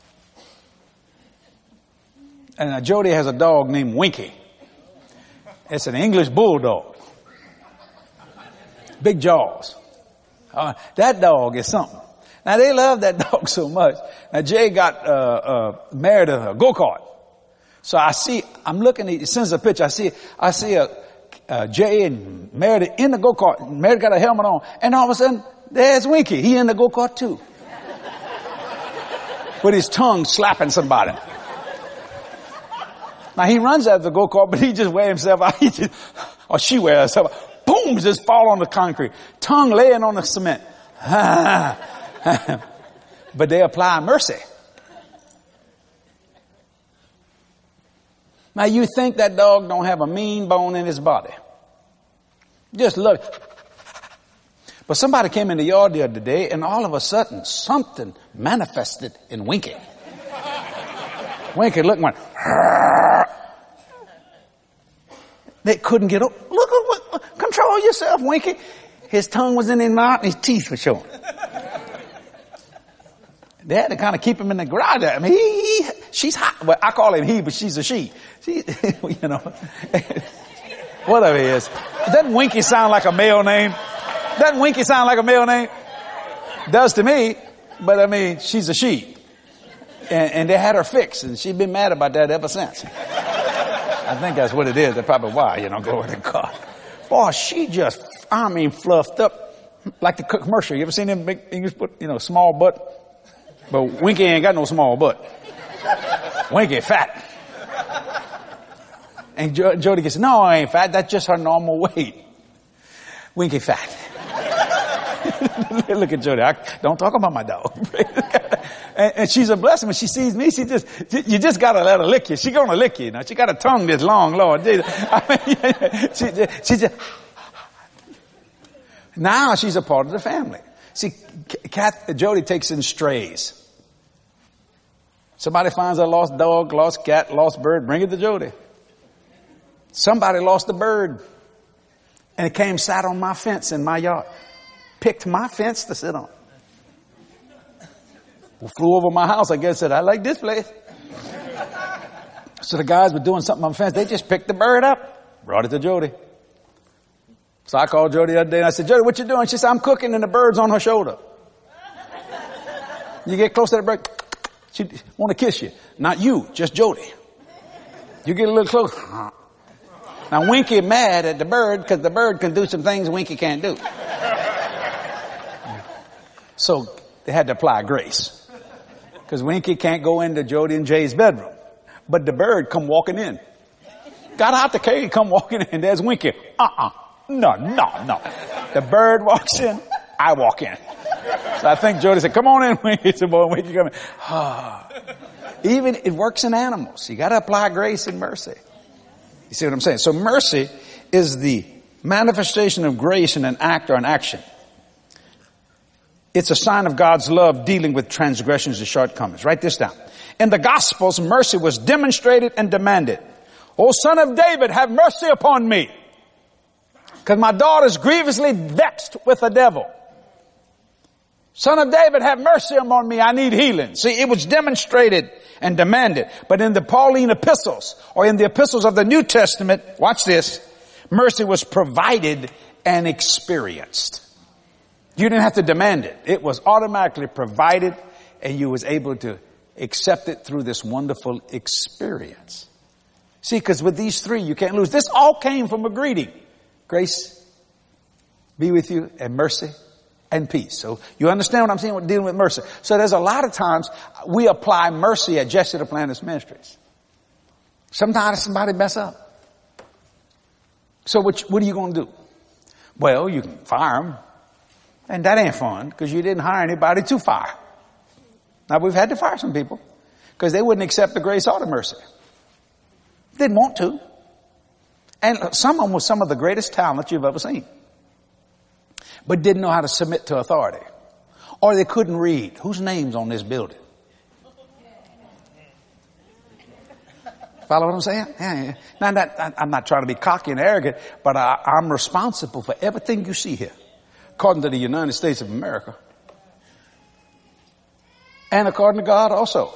And now Jody has a dog named Winky. It's an English bulldog. Big jaws. Uh, that dog is something. Now they love that dog so much. Now Jay got uh, uh, married to a go-kart. So I see, I'm looking at, he sends a picture. I see, I see a, uh, Jay and Meredith in the go-kart. Meredith got a helmet on. And all of a sudden, there's Winky. He in the go-kart too. With his tongue slapping somebody. Now he runs out of the go-kart, but he just wears himself out. He just, or she wears herself out. Boom, just fall on the concrete. Tongue laying on the cement. But they apply mercy. Now you think that dog don't have a mean bone in his body. Just look. But somebody came in the yard the other day and all of a sudden something manifested in Winky. Winky looked and went, they couldn't get up. Look, look, look, control yourself, Winky. His tongue was in his mouth and his teeth were showing. They had to kind of keep him in the garage. I mean, he, he, she's hot. Well, I call him he, but she's a she. She, you know, whatever it is. Doesn't Winky sound like a male name? Doesn't Winky sound like a male name? Does to me, but I mean, she's a she. And, and they had her fixed, and she's been mad about that ever since. I think that's what it is. That's probably why, you know, go in the car. Boy, she just, I mean, fluffed up like the commercial. You ever seen them big English, you know, small butt? But Winky ain't got no small butt. Winky fat. And jo- Jody gets, no, I ain't fat. That's just her normal weight. Winky fat. Look at Jody. I, don't talk about my dog. and, and she's a blessing. When she sees me, she just, you just gotta let her lick you. She gonna lick you. You know, she got a tongue this long, Lord. I mean, she, she just, now she's a part of the family. See, Kath, Jody takes in strays. Somebody finds a lost dog, lost cat, lost bird, bring it to Jody. Somebody lost a bird. And it came, sat on my fence in my yard. Picked my fence to sit on. Well, flew over my house, I guess, said, I like this place. So the guys were doing something on the fence. They just picked the bird up, brought it to Jody. So I called Jody the other day and I said, Jody, what you doing? She said, I'm cooking and the bird's on her shoulder. You get close to the bird, she want to kiss you. Not you, just Jody. You get a little close. Now Winky mad at the bird because the bird can do some things Winky can't do. So they had to apply grace. Because Winky can't go into Jody and Jay's bedroom. But the bird come walking in. Got out the cage, come walking in. There's Winky. Uh-uh. No, no, no. The bird walks in, I walk in. So I think Jody said, come on in, Winky. He said, boy, Winky, come in. Oh. Even, it works in animals. You got to apply grace and mercy. You see what I'm saying? So mercy is the manifestation of grace in an act or an action. It's a sign of God's love dealing with transgressions and shortcomings. Write this down. In the Gospels, mercy was demonstrated and demanded. O Son of David, have mercy upon me. Because my daughter's grievously vexed with the devil. Son of David, have mercy upon me. I need healing. See, it was demonstrated and demanded. But in the Pauline epistles, or in the epistles of the New Testament, watch this, mercy was provided and experienced. You didn't have to demand it. It was automatically provided and you was able to accept it through this wonderful experience. See, because with these three, you can't lose. This all came from a greeting. Grace be with you, and mercy and peace. So you understand what I'm saying with dealing with mercy. So there's a lot of times we apply mercy at Jesse Duplantis Ministries. Sometimes somebody mess up. So what, what are you going to do? Well, you can fire them. And that ain't fun because you didn't hire anybody to fire. Now we've had to fire some people because they wouldn't accept the grace or the mercy. Didn't want to. And some of them were some of the greatest talent you've ever seen. But didn't know how to submit to authority. Or they couldn't read. Whose name's on this building? Follow what I'm saying? Yeah, yeah. Now, that, I'm not trying to be cocky and arrogant, but I, I'm responsible for everything you see here, according to the United States of America. And according to God also.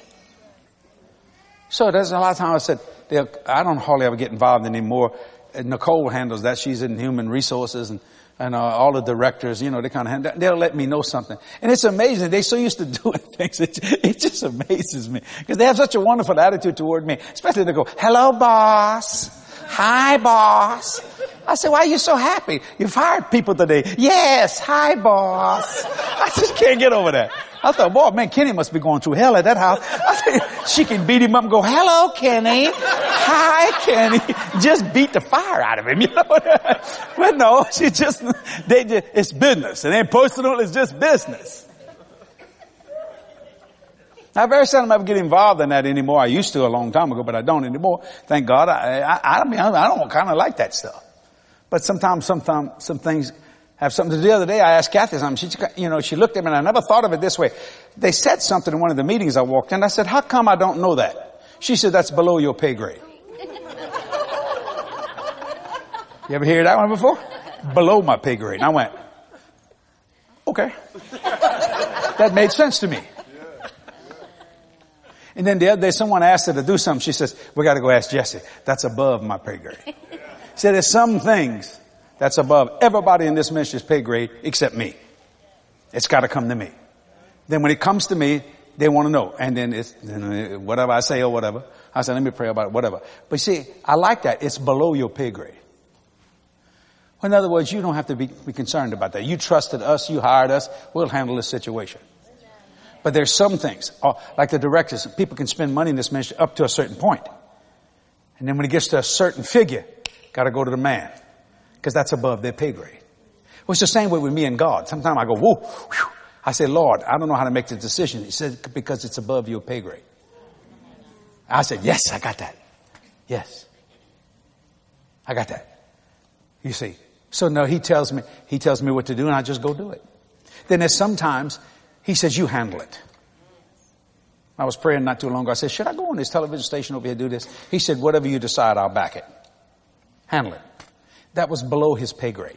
So there's a lot of times I said, I don't hardly ever get involved anymore. Nicole handles that. She's in human resources and, and uh, all the directors, you know, they kind of handle, they'll let me know something. And it's amazing. They're so used to doing things. It, it just amazes me because they have such a wonderful attitude toward me, especially they go, hello, boss. Hi, boss. I said, why are you so happy? You fired people today. Yes. Hi, boss. I just can't get over that. I thought, boy, man, Kenny must be going through hell at that house. I said, she can beat him up and go, hello, Kenny. Hi, Kenny. Just beat the fire out of him, you know. But no, she just, they just, it's business. It ain't personal, it's just business. I very seldom ever get involved in that anymore. I used to a long time ago, but I don't anymore. Thank God. I, I, I mean, I don't kind of like that stuff. But sometimes, sometimes, some things have something to do. The other day, I asked Kathy something. She, you know, she looked at me and I never thought of it this way. They said something in one of the meetings I walked in. I said, how come I don't know that? She said, that's below your pay grade. You ever hear that one before? Below my pay grade. And I went, okay. That made sense to me. And then the other day, someone asked her to do something. She says, we got to go ask Jesse. That's above my pay grade. She said, there's some things that's above everybody in this ministry's pay grade except me. It's got to come to me. Then when it comes to me, they want to know. And then it's then whatever I say or whatever. I said, let me pray about it, whatever. But see, I like that. It's below your pay grade. In other words, you don't have to be, be concerned about that. You trusted us. You hired us. We'll handle this situation. But there's some things, like the directors, people can spend money in this ministry up to a certain point. And then when it gets to a certain figure, got to go to the man. Because that's above their pay grade. Well, it's the same way with me and God. Sometimes I go, whoa, whew. I say, Lord, I don't know how to make the decision. He said, because it's above your pay grade. I said, yes, I got that. Yes. I got that. You see. So no, he tells me, he tells me what to do and I just go do it. Then there's sometimes he says, you handle it. I was praying not too long ago. I said, should I go on this television station over here and do this? He said, whatever you decide, I'll back it. Handle it. That was below his pay grade.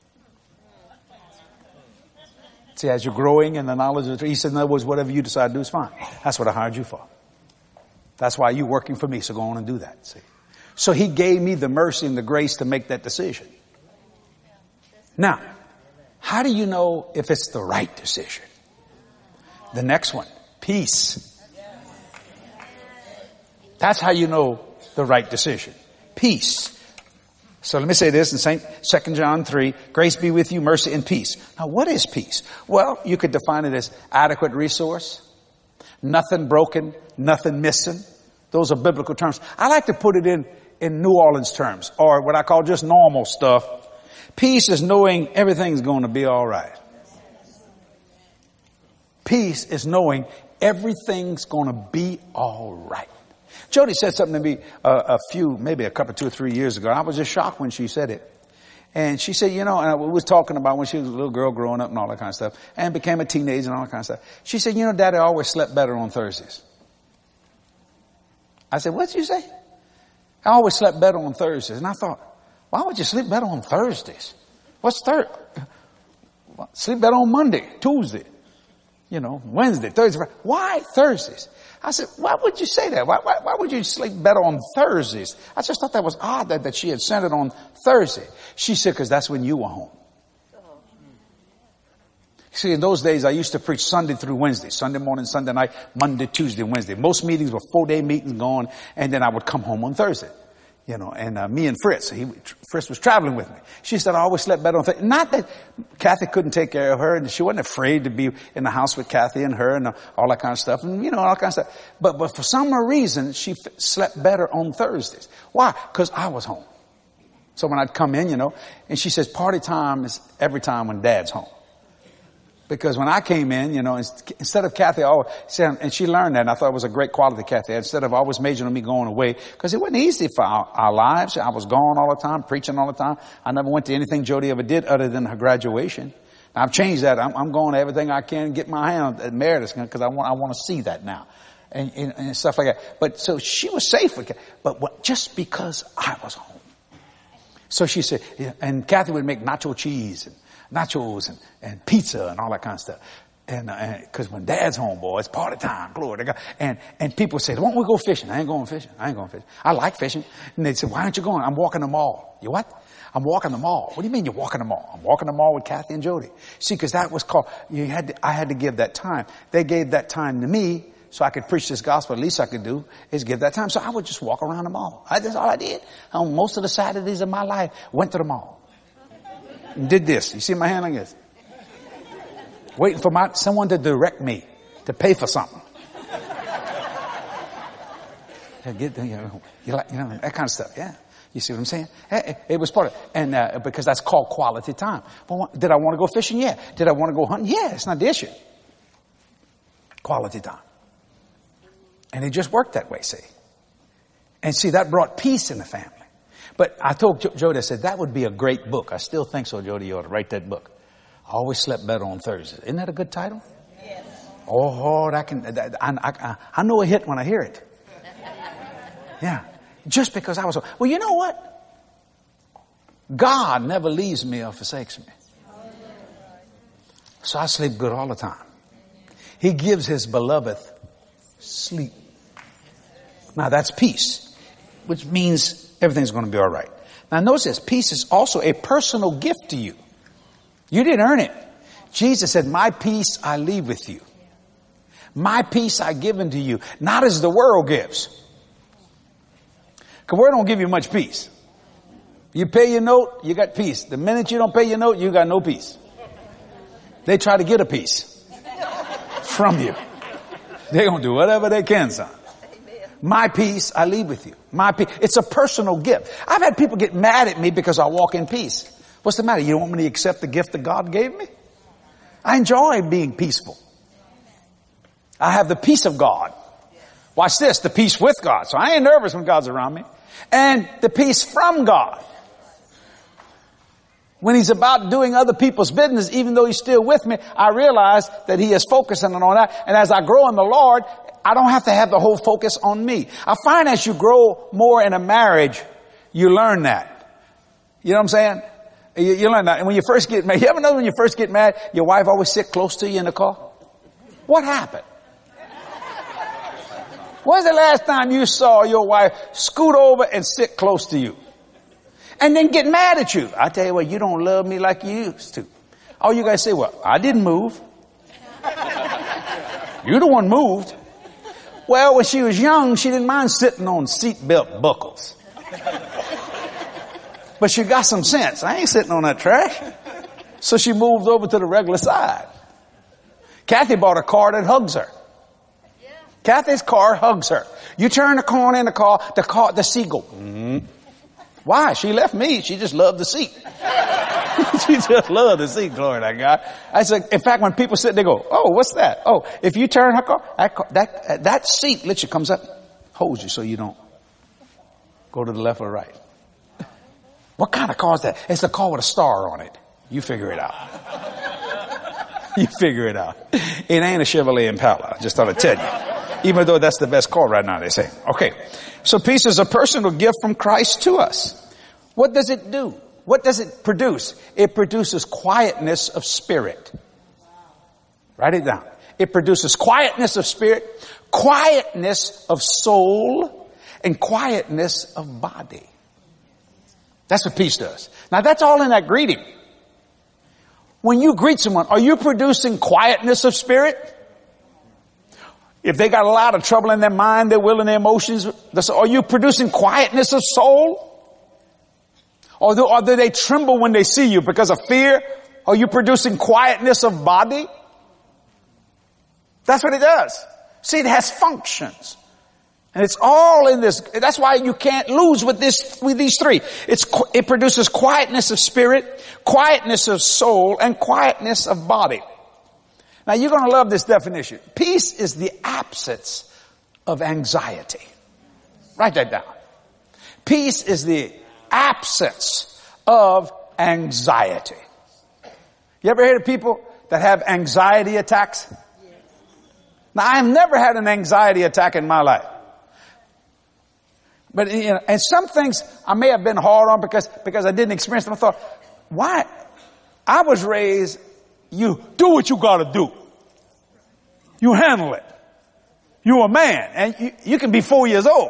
See, as you're growing in the knowledge of the truth, he said, in other words, whatever you decide to do is fine. That's what I hired you for. That's why you're working for me, so go on and do that. See? So he gave me the mercy and the grace to make that decision. Now, how do you know if it's the right decision? The next one, peace. That's how you know the right decision. Peace. So let me say this in Saint Second John three, grace be with you, mercy and peace. Now what is peace? Well, you could define it as adequate resource, nothing broken, nothing missing. Those are biblical terms. I like to put it in, in New Orleans terms, or what I call just normal stuff. Peace is knowing everything's going to be all right. Peace is knowing everything's going to be all right. Jody said something to me uh, a few, maybe a couple, two or three years ago. I was just shocked when she said it. And she said, you know, and I was talking about when she was a little girl growing up and all that kind of stuff, and became a teenager and all that kind of stuff. She said, you know, Daddy always slept better on Thursdays. I said, what did you say? I always slept better on Thursdays. And I thought, why would you sleep better on Thursdays? What's third? Sleep better on Monday, Tuesday, you know, Wednesday, Thursday. Friday. Why Thursdays? I said, why would you say that? Why, why, why would you sleep better on Thursdays? I just thought that was odd that, that she had sent it on Thursday. She said, because that's when you were home. See, in those days, I used to preach Sunday through Wednesday, Sunday morning, Sunday night, Monday, Tuesday, Wednesday. Most meetings were four-day meetings going, and then I would come home on Thursday. You know, and uh, me and Fritz, he, Fritz was traveling with me. She said I always slept better on Thursday. Not that Kathy couldn't take care of her, and she wasn't afraid to be in the house with Kathy and her and uh, all that kind of stuff, and you know, all kind of stuff. But, but for some reason, she f- slept better on Thursdays. Why? Because I was home. So when I'd come in, you know, and she says party time is every time when Dad's home. Because when I came in, you know, instead of Kathy, always, and she learned that, and I thought it was a great quality, Kathy, instead of always majoring on me going away, because it wasn't easy for our, our lives. I was gone all the time, preaching all the time. I never went to anything Jody ever did other than her graduation. Now, I've changed that. I'm, I'm going to everything I can, get my hand at Meredith, because I want, I want to see that now. And, and, and stuff like that. But so she was safe with Kathy, but what, just because I was home. So she said, yeah, and Kathy would make nacho cheese and nachos and, and pizza and all that kind of stuff. And, uh, and cause when Dad's home, boy, it's party time. Glory to God. And, and people say, why don't we go fishing? I ain't going fishing. I ain't going fishing. I like fishing. And they say, why aren't you going? I'm walking the mall. You what? I'm walking the mall. What do you mean you're walking the mall? I'm walking the mall with Kathy and Jody. See, cause that was called, you had to, I had to give that time. They gave that time to me so I could preach this gospel. At least I could do is give that time. So I would just walk around the mall. I, that's all I did. On most of the Saturdays of my life, went to the mall. And did this. You see my hand like this? Waiting for my someone to direct me to pay for something. Yeah, get, you know, you like, you know, that kind of stuff. Yeah. You see what I'm saying? It, it was part of, and uh, because that's called quality time. But did I want to go fishing? Yeah. Did I want to go hunting? Yeah. It's not the issue. Quality time. And it just worked that way, see. And see, that brought peace in the family. But I told Jody, I said, that would be a great book. I still think so, Jody. You ought to write that book. I always slept better on Thursdays. Isn't that a good title? Yes. Oh, that can, that, I, I, I know a hit when I hear it. Yeah. Just because I was, well, you know what? God never leaves me or forsakes me. So I sleep good all the time. He gives his beloved sleep. Now that's peace, which means everything's going to be all right. Now notice this, peace is also a personal gift to you. You didn't earn it. Jesus said, my peace I leave with you. My peace I give unto you, not as the world gives. Because the world don't give you much peace. You pay your note, you got peace. The minute you don't pay your note, you got no peace. They try to get a piece from you. They're going to do whatever they can, son. My peace I leave with you. My peace. It's a personal gift. I've had people get mad at me because I walk in peace. What's the matter? You don't want me to accept the gift that God gave me? I enjoy being peaceful. I have the peace of God. Watch this, the peace with God. So I ain't nervous when God's around me. And the peace from God. When he's about doing other people's business, even though he's still with me, I realize that he is focusing on that. And as I grow in the Lord, I don't have to have the whole focus on me. I find as you grow more in a marriage, you learn that. You know what I'm saying? You, you learn that. And when you first get married, you ever know when you first get married, your wife always sit close to you in the car? What happened? When's the last time you saw your wife scoot over and sit close to you? And then get mad at you. I tell you what, you don't love me like you used to. All you guys say, well, I didn't move. You're the one moved. Well, when she was young, she didn't mind sitting on seatbelt buckles. But she got some sense. I ain't sitting on that trash. So she moved over to the regular side. Kathy bought a car that hugs her. Kathy's car hugs her. You turn the corner in the car, the car, the seat go. Mm-hmm. Why? She left me. She just loved the seat. She just loved the seat, glory to God. I said, in fact, when people sit, they go, oh, what's that? Oh, if you turn her car, that, car, that, that seat literally comes up, holds you so you don't go to the left or right. What kind of car is that? It's a car with a star on it. You figure it out. You figure it out. It ain't a Chevrolet Impala. I just thought I'd tell you. Even though that's the best car right now, they say. Okay. So peace is a personal gift from Christ to us. What does it do? What does it produce? It produces quietness of spirit. Write it down. It produces quietness of spirit, quietness of soul, and quietness of body. That's what peace does. Now that's all in that greeting. When you greet someone, are you producing quietness of spirit? If they got a lot of trouble in their mind, their will, and their emotions, are you producing quietness of soul? Or do, or do they tremble when they see you because of fear? Are you producing quietness of body? That's what it does. See, it has functions. And it's all in this. That's why you can't lose with this, with these three. It's, it produces quietness of spirit, quietness of soul, and quietness of body. Now you're going to love this definition. Peace is the absence of anxiety. Write that down. Peace is the absence of anxiety. You ever heard of people that have anxiety attacks? Now I have never had an anxiety attack in my life. But, you know, and some things I may have been hard on because, because I didn't experience them. I thought, why? I was raised, you do what you gotta do. You handle it. You're a man and you, you can be four years old.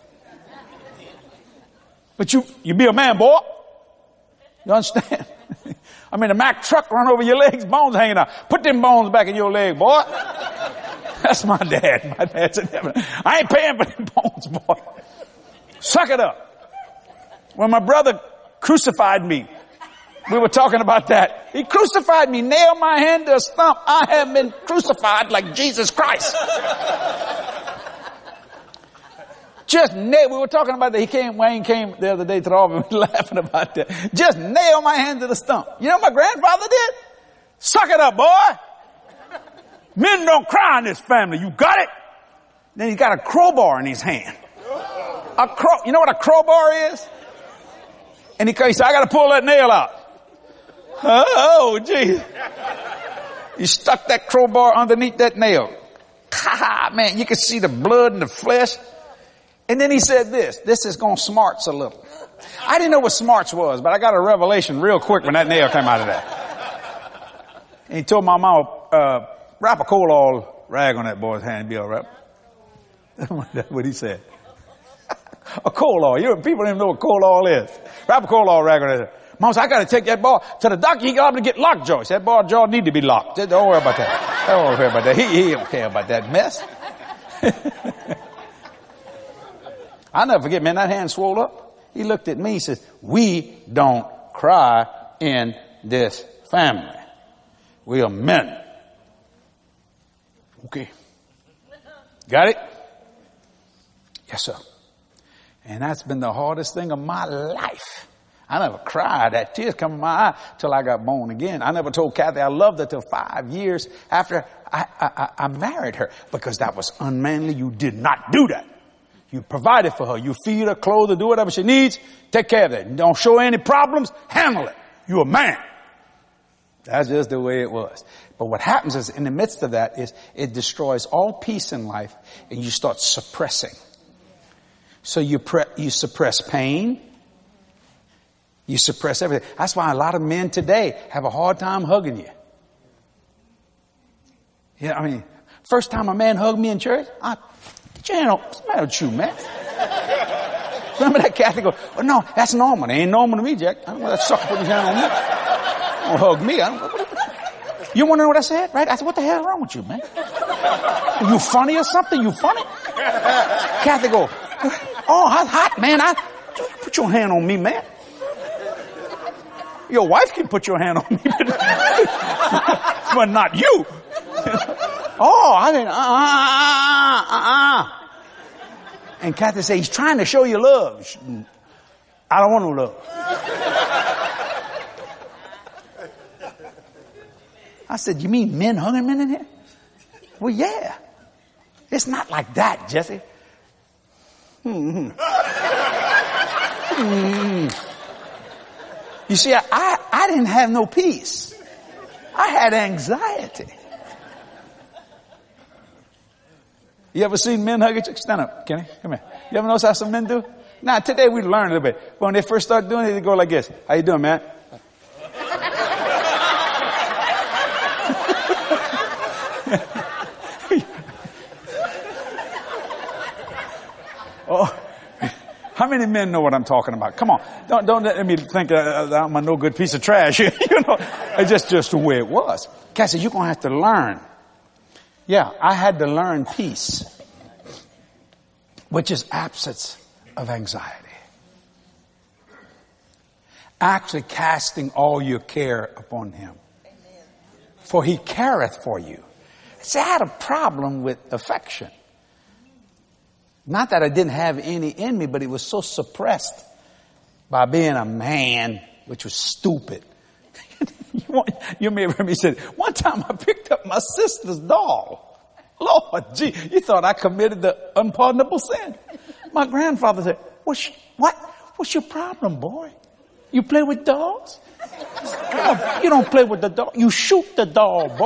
But you, you be a man, boy. You understand? I mean, a Mack truck run over your legs, bones hanging out. Put them bones back in your leg, boy. That's my dad. My dad said, I ain't paying for them bones, boy. Suck it up. When my brother crucified me, we were talking about that. He crucified me, nailed my hand to a stump. I have been crucified like Jesus Christ. Just nail. We were talking about that. He came, Wayne came the other day to the office. We were laughing about that. Just nail my hand to the stump. You know what my grandfather did? Suck it up, boy. Men don't cry in this family. You got it? Then he got a crowbar in his hand. A crow, you know what a crowbar is? And he, he said, I got to pull that nail out. Oh, gee. He stuck that crowbar underneath that nail. Ha, man, you could see the blood and the flesh. And then he said this, this is going to smarts a little. I didn't know what smarts was, but I got a revelation real quick when that nail came out of that. And he told my mama, uh, wrap a coal oil rag on that boy's hand and be all right. That's what he said. A coal oil. You people don't even know what coal oil is. Wrap a coal oil rag on it. Mom said, I got to take that boy to the doctor. He got to get lockjaw. That boy's jaw need to be locked. Don't worry about that. Don't worry about that. He, he don't care about that mess. I'll never forget, man, that hand swelled up. He looked at me. He says, we don't cry in this family. We are men. Okay. Got it? Yes, sir. And that's been the hardest thing of my life. I never cried. That tears come in my eye till I got born again. I never told Kathy I loved her till five years after I, I, I married her because that was unmanly. You did not do that. You provided for her. You feed her, clothe her, do whatever she needs. Take care of that. Don't show any problems. Handle it. You're a man. That's just the way it was. But what happens is in the midst of that is it destroys all peace in life and you start suppressing. So you pre- you suppress pain. You suppress everything. That's why a lot of men today have a hard time hugging you. Yeah, I mean, first time a man hugged me in church, I, get your hand on, what's the matter with you, man? Remember that Catholic go, oh no, that's normal. It ain't normal to me, Jack. I don't know that sucker put his hand on me. Don't hug me. I don't, what, what, you want to know what I said? Right? I said, what the hell is wrong with you, man? Are you funny or something? You funny? Catholic go, oh, hot, hot, man. I, put your hand on me, man. Your wife can put your hand on me, but not you. Oh, I didn't, uh, uh, uh, uh. And Kathy said, he's trying to show you love. I don't want no love. I said, you mean men hugging men in here? Well, yeah. It's not like that, Jesse. Mm-hmm. Mm-hmm. You see, I, I, I didn't have no peace. I had anxiety. You ever seen men hug each other? Stand up, Kenny. Come here. You ever notice how some men do? Now, today we learned a little bit. But when they first start doing it, they go like this. How you doing, man? oh, How many men know what I'm talking about? Come on. Don't, don't let me think uh, I'm a no good piece of trash. You know, it's just, just the way it was. Cassie, you're going to have to learn. Yeah, I had to learn peace, which is absence of anxiety. Actually casting all your care upon him. For he careth for you. See, I had a problem with affection. Not that I didn't have any in me, but it was so suppressed by being a man, which was stupid. you, you may remember me said, one time I picked up my sister's doll. Lord, gee, you thought I committed the unpardonable sin. My grandfather said, What's, what? What's your problem, boy? You play with dolls? No, you don't play with the doll. You shoot the doll, boy.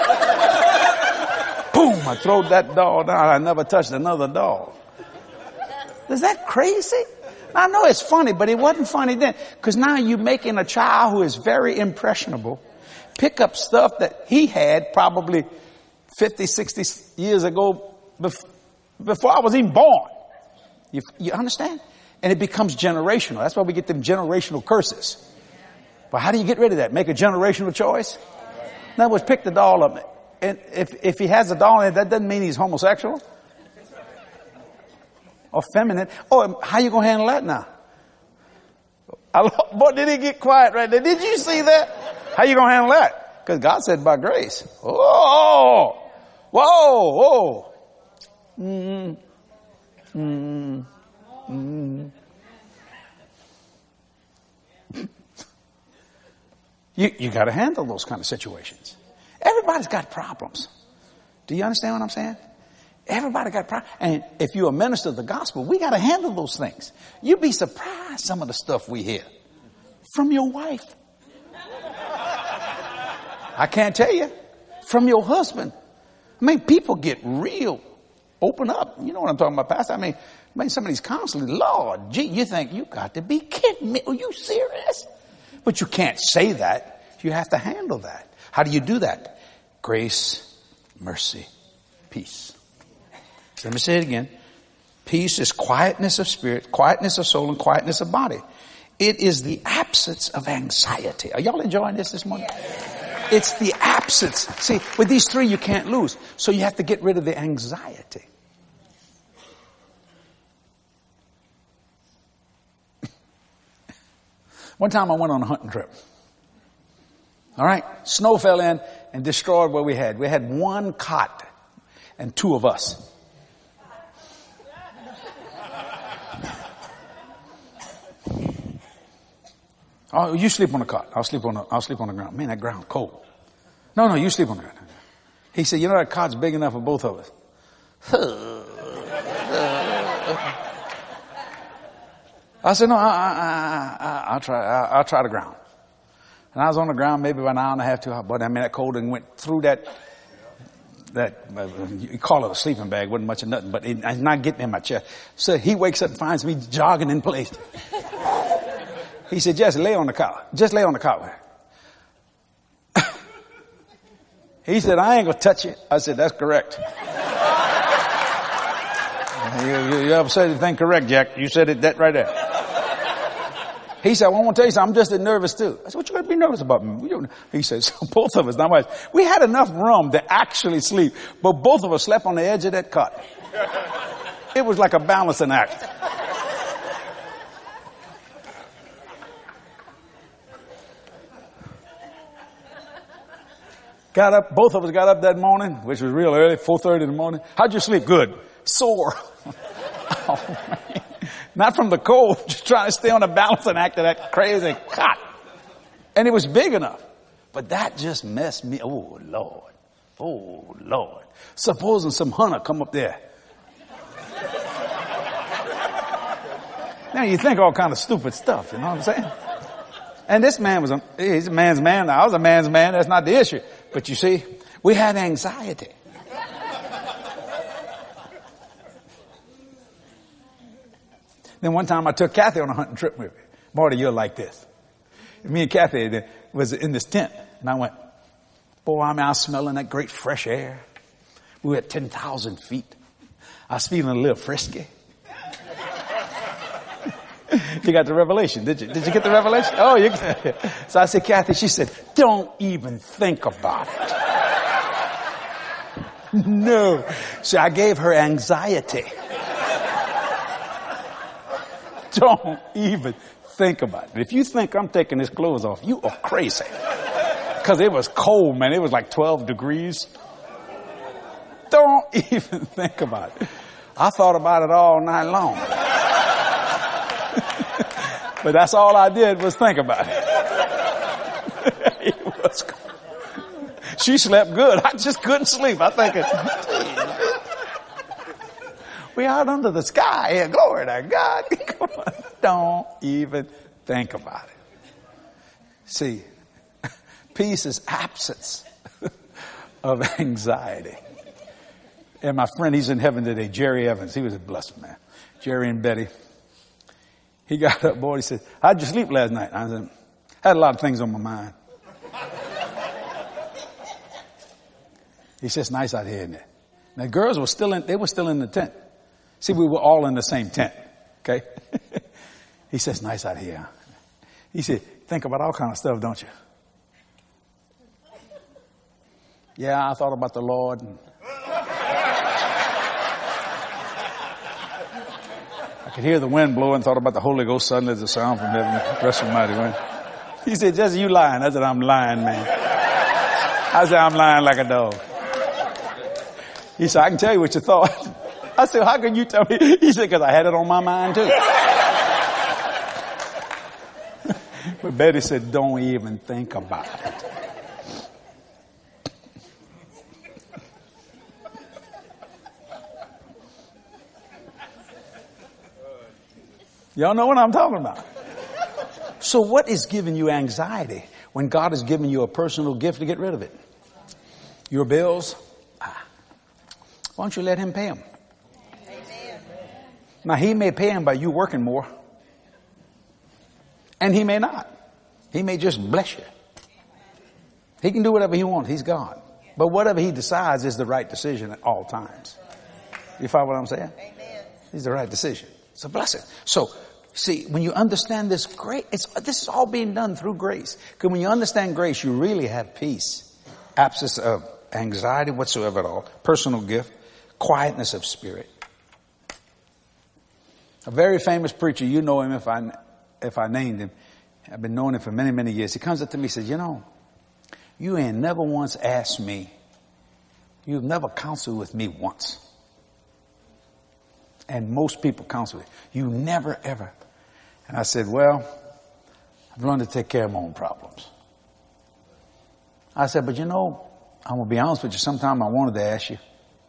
Boom, I throwed that doll down. I never touched another doll. Is that crazy? I know it's funny, but it wasn't funny then. Because now you're making a child who is very impressionable pick up stuff that he had probably fifty, sixty years ago before I was even born. You, you understand? And it becomes generational. That's why we get them generational curses. But how do you get rid of that? Make a generational choice? In other words, pick the doll up. And if, if he has a doll in it, that doesn't mean he's homosexual or feminine. Oh, how you going to handle that now? I, boy, did he get quiet right there? Did you see that? How you going to handle that? Because God said by grace. Oh, whoa, whoa. Mm, mm, mm. You, you got to handle those kind of situations. Everybody's got problems. Do you understand what I'm saying? Everybody got problems. And if you're a minister of the gospel, we got to handle those things. You'd be surprised some of the stuff we hear from your wife. I can't tell you. From your husband. I mean, people get real open up. You know what I'm talking about, Pastor? I mean, I mean, some of these counselors, Lord, gee, you think you got to be kidding me. Are you serious? But you can't say that. You have to handle that. How do you do that? Grace, mercy, peace. Let me say it again. Peace is quietness of spirit, quietness of soul, and quietness of body. It is the absence of anxiety. Are y'all enjoying this this morning? It's the absence. See, with these three, you can't lose. So you have to get rid of the anxiety. One time I went on a hunting trip. All right. Snow fell in and destroyed what we had. We had one cot and two of us. Oh, you sleep on the cot. I'll sleep on the, I'll sleep on the ground. Man, that ground cold. No, no, you sleep on the ground. He said, you know, that cot's big enough for both of us. I said, no, I, I, I, I'll try, I, I'll try the ground. And I was on the ground maybe about an hour and a half, two hours. But I mean, that cold and went through that, that, uh, you call it a sleeping bag, wasn't much of nothing, but it, it's not getting in my chest. So he wakes up and finds me jogging in place. He said, just lay on the cot. Just lay on the cot. He said, I ain't going to touch it. I said, that's correct. you, you, you ever said anything correct, Jack? You said it that right there. He said, well, I want to tell you something. I'm just as nervous too. I said, what you going to be nervous about? Me? He said, so both of us, not much. We had enough room to actually sleep, but both of us slept on the edge of that cot. It was like a balancing act. Got up, both of us got up that morning, which was real early, four thirty in the morning. How'd you sleep? Good. Sore. Oh, man. Not from the cold, just trying to stay on the balancing act of that crazy cot. And it was big enough. But that just messed me. Oh, Lord. Oh, Lord. Supposing some hunter come up there. Now you think all kind of stupid stuff, you know what I'm saying? And this man was a, he's a man's man. I was a man's man. That's not the issue. But you see, we had anxiety. Then one time I took Kathy on a hunting trip with me. Marty, you're like this. Me and Kathy was in this tent. And I went, boy, I mean, I was smelling that great fresh air. We were at ten thousand feet. I was feeling a little frisky. You got the revelation, did you? Did you get the revelation? Oh, you. So I said, Kathy, she said, don't even think about it. No. So I gave her anxiety. Don't even think about it. If you think I'm taking his clothes off, you are crazy. Because it was cold, man. It was like twelve degrees. Don't even think about it. I thought about it all night long. But that's all I did was think about it. It was cold. She slept good. I just couldn't sleep. I think we out under the sky here. Glory to God. Don't even think about it. See, peace is absence of anxiety. And my friend, he's in heaven today, Jerry Evans. He was a blessed man. Jerry and Betty. He got up, boy. He said, how'd you sleep last night? I said, had a lot of things on my mind. He said, it's nice out here, isn't it? Now, the girls were still in, they were still in the tent. See, we were all in the same tent. Okay? He says, nice out here. He said, think about all kind of stuff, don't you? Yeah, I thought about the Lord. And I could hear the wind blowing, thought about the Holy Ghost. Suddenly there's a sound from heaven. Rest of mighty wind. He said, Jesse, you lying. I said, I'm lying, man. I said, I'm lying like a dog. He said, I can tell you what you thought. I said, how can you tell me? He said, because I had it on my mind too. But Betty said, don't even think about it. Y'all know what I'm talking about. So what is giving you anxiety when God has given you a personal gift to get rid of it? Your bills? Ah. Why don't you let him pay them? Amen. Now he may pay them by you working more. And he may not. He may just bless you. He can do whatever he wants. He's God. But whatever he decides is the right decision at all times. You follow what I'm saying? Amen. It's the right decision. It's a blessing. So, see, when you understand this grace, it's, this is all being done through grace. Because when you understand grace, you really have peace, absence of anxiety whatsoever at all, personal gift, quietness of spirit. A very famous preacher, you know him if I, if I named him. I've been knowing him for many, many years. He comes up to me and says, you know, you ain't never once asked me, you've never counseled with me once. And most people counsel with you. You never, ever. And I said, well, I've learned to take care of my own problems. I said, but you know, I'm going to be honest with you. Sometime I wanted to ask you.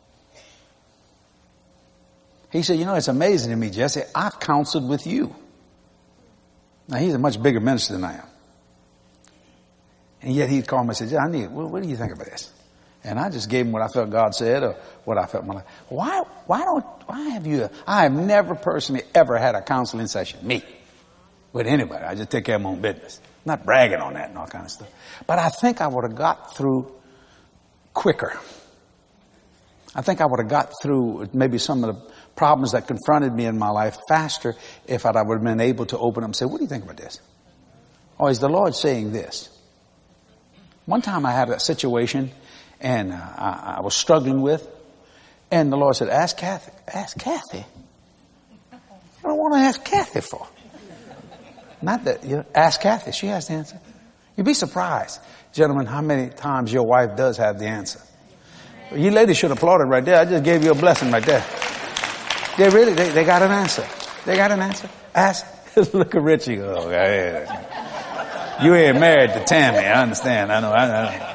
He said, you know, it's amazing to me, Jesse. I've counseled with you. Now, he's a much bigger minister than I am. And yet he'd call me and say, I need, what, what do you think about this? And I just gave him what I felt God said or what I felt in my life. Why, why don't, why have you, I have never personally ever had a counseling session, me, with anybody. I just take care of my own business. I'm not bragging on that and all kind of stuff. But I think I would have got through quicker. I think I would have got through maybe some of the problems that confronted me in my life faster if I would have been able to open up and say, what do you think about this? Or is the Lord saying this? One time I had a situation and uh, I, I was struggling with, and the Lord said, ask Kathy. Ask Kathy? I don't want to ask Kathy for. Not that, you know, ask Kathy. She has the answer. You'd be surprised, gentlemen, how many times your wife does have the answer. You ladies should applaud it right there. I just gave you a blessing right there. They really, they, they got an answer. They got an answer. Ask. Look at Richie. Oh, yeah. You ain't married to Tammy. I understand. I know. I know.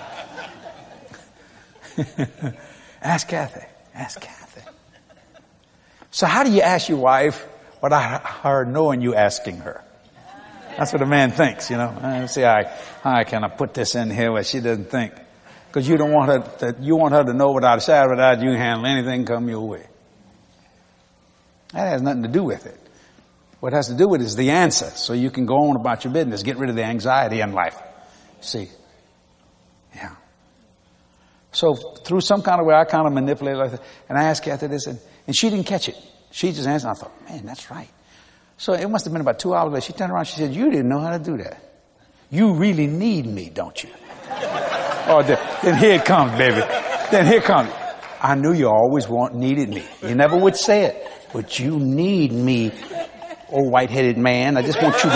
Ask Kathy. Ask Kathy. So how do you ask your wife without her knowing you asking her? That's what a man thinks, you know. Let's see, how, how can I put this in here where she doesn't think? Because you don't want her to, you want her to know without a shadow of a doubt you can handle anything come your way. That has nothing to do with it. What it has to do with it is the answer. So you can go on about your business. Get rid of the anxiety in life. See? Yeah. So through some kind of way, I kind of manipulated like that. And I asked Kathy this, and, and she didn't catch it. She just answered. I thought, man, that's right. So it must have been about two hours later. She turned around. She said, you didn't know how to do that. You really need me, don't you? Oh, then, then here it comes, baby. Then here it comes. I knew you always want, needed me. You never would say it, but you need me, old white-headed man. I just want you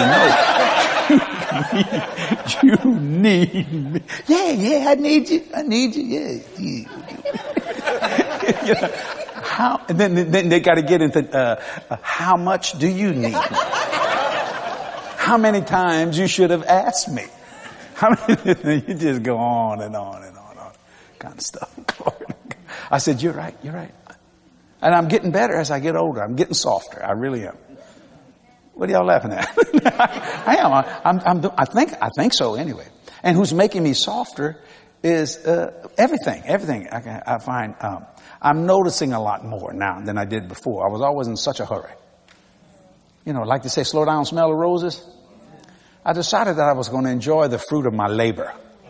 to know. You need me. Yeah, yeah, I need you. I need you. Yeah. yeah. You know, how, and then, then they got to get into, uh, uh, how much do you need me? How many times you should have asked me? How many, you just go on and on and on and on. Kind of stuff. I said, you're right, you're right. And I'm getting better as I get older. I'm getting softer. I really am. What are y'all laughing at? I am. I'm, I'm, I think, I think so anyway. And who's making me softer is, uh, everything, everything. I, I find, um, I'm noticing a lot more now than I did before. I was always in such a hurry. You know, like they say, slow down, smell the roses. I decided that I was going to enjoy the fruit of my labor.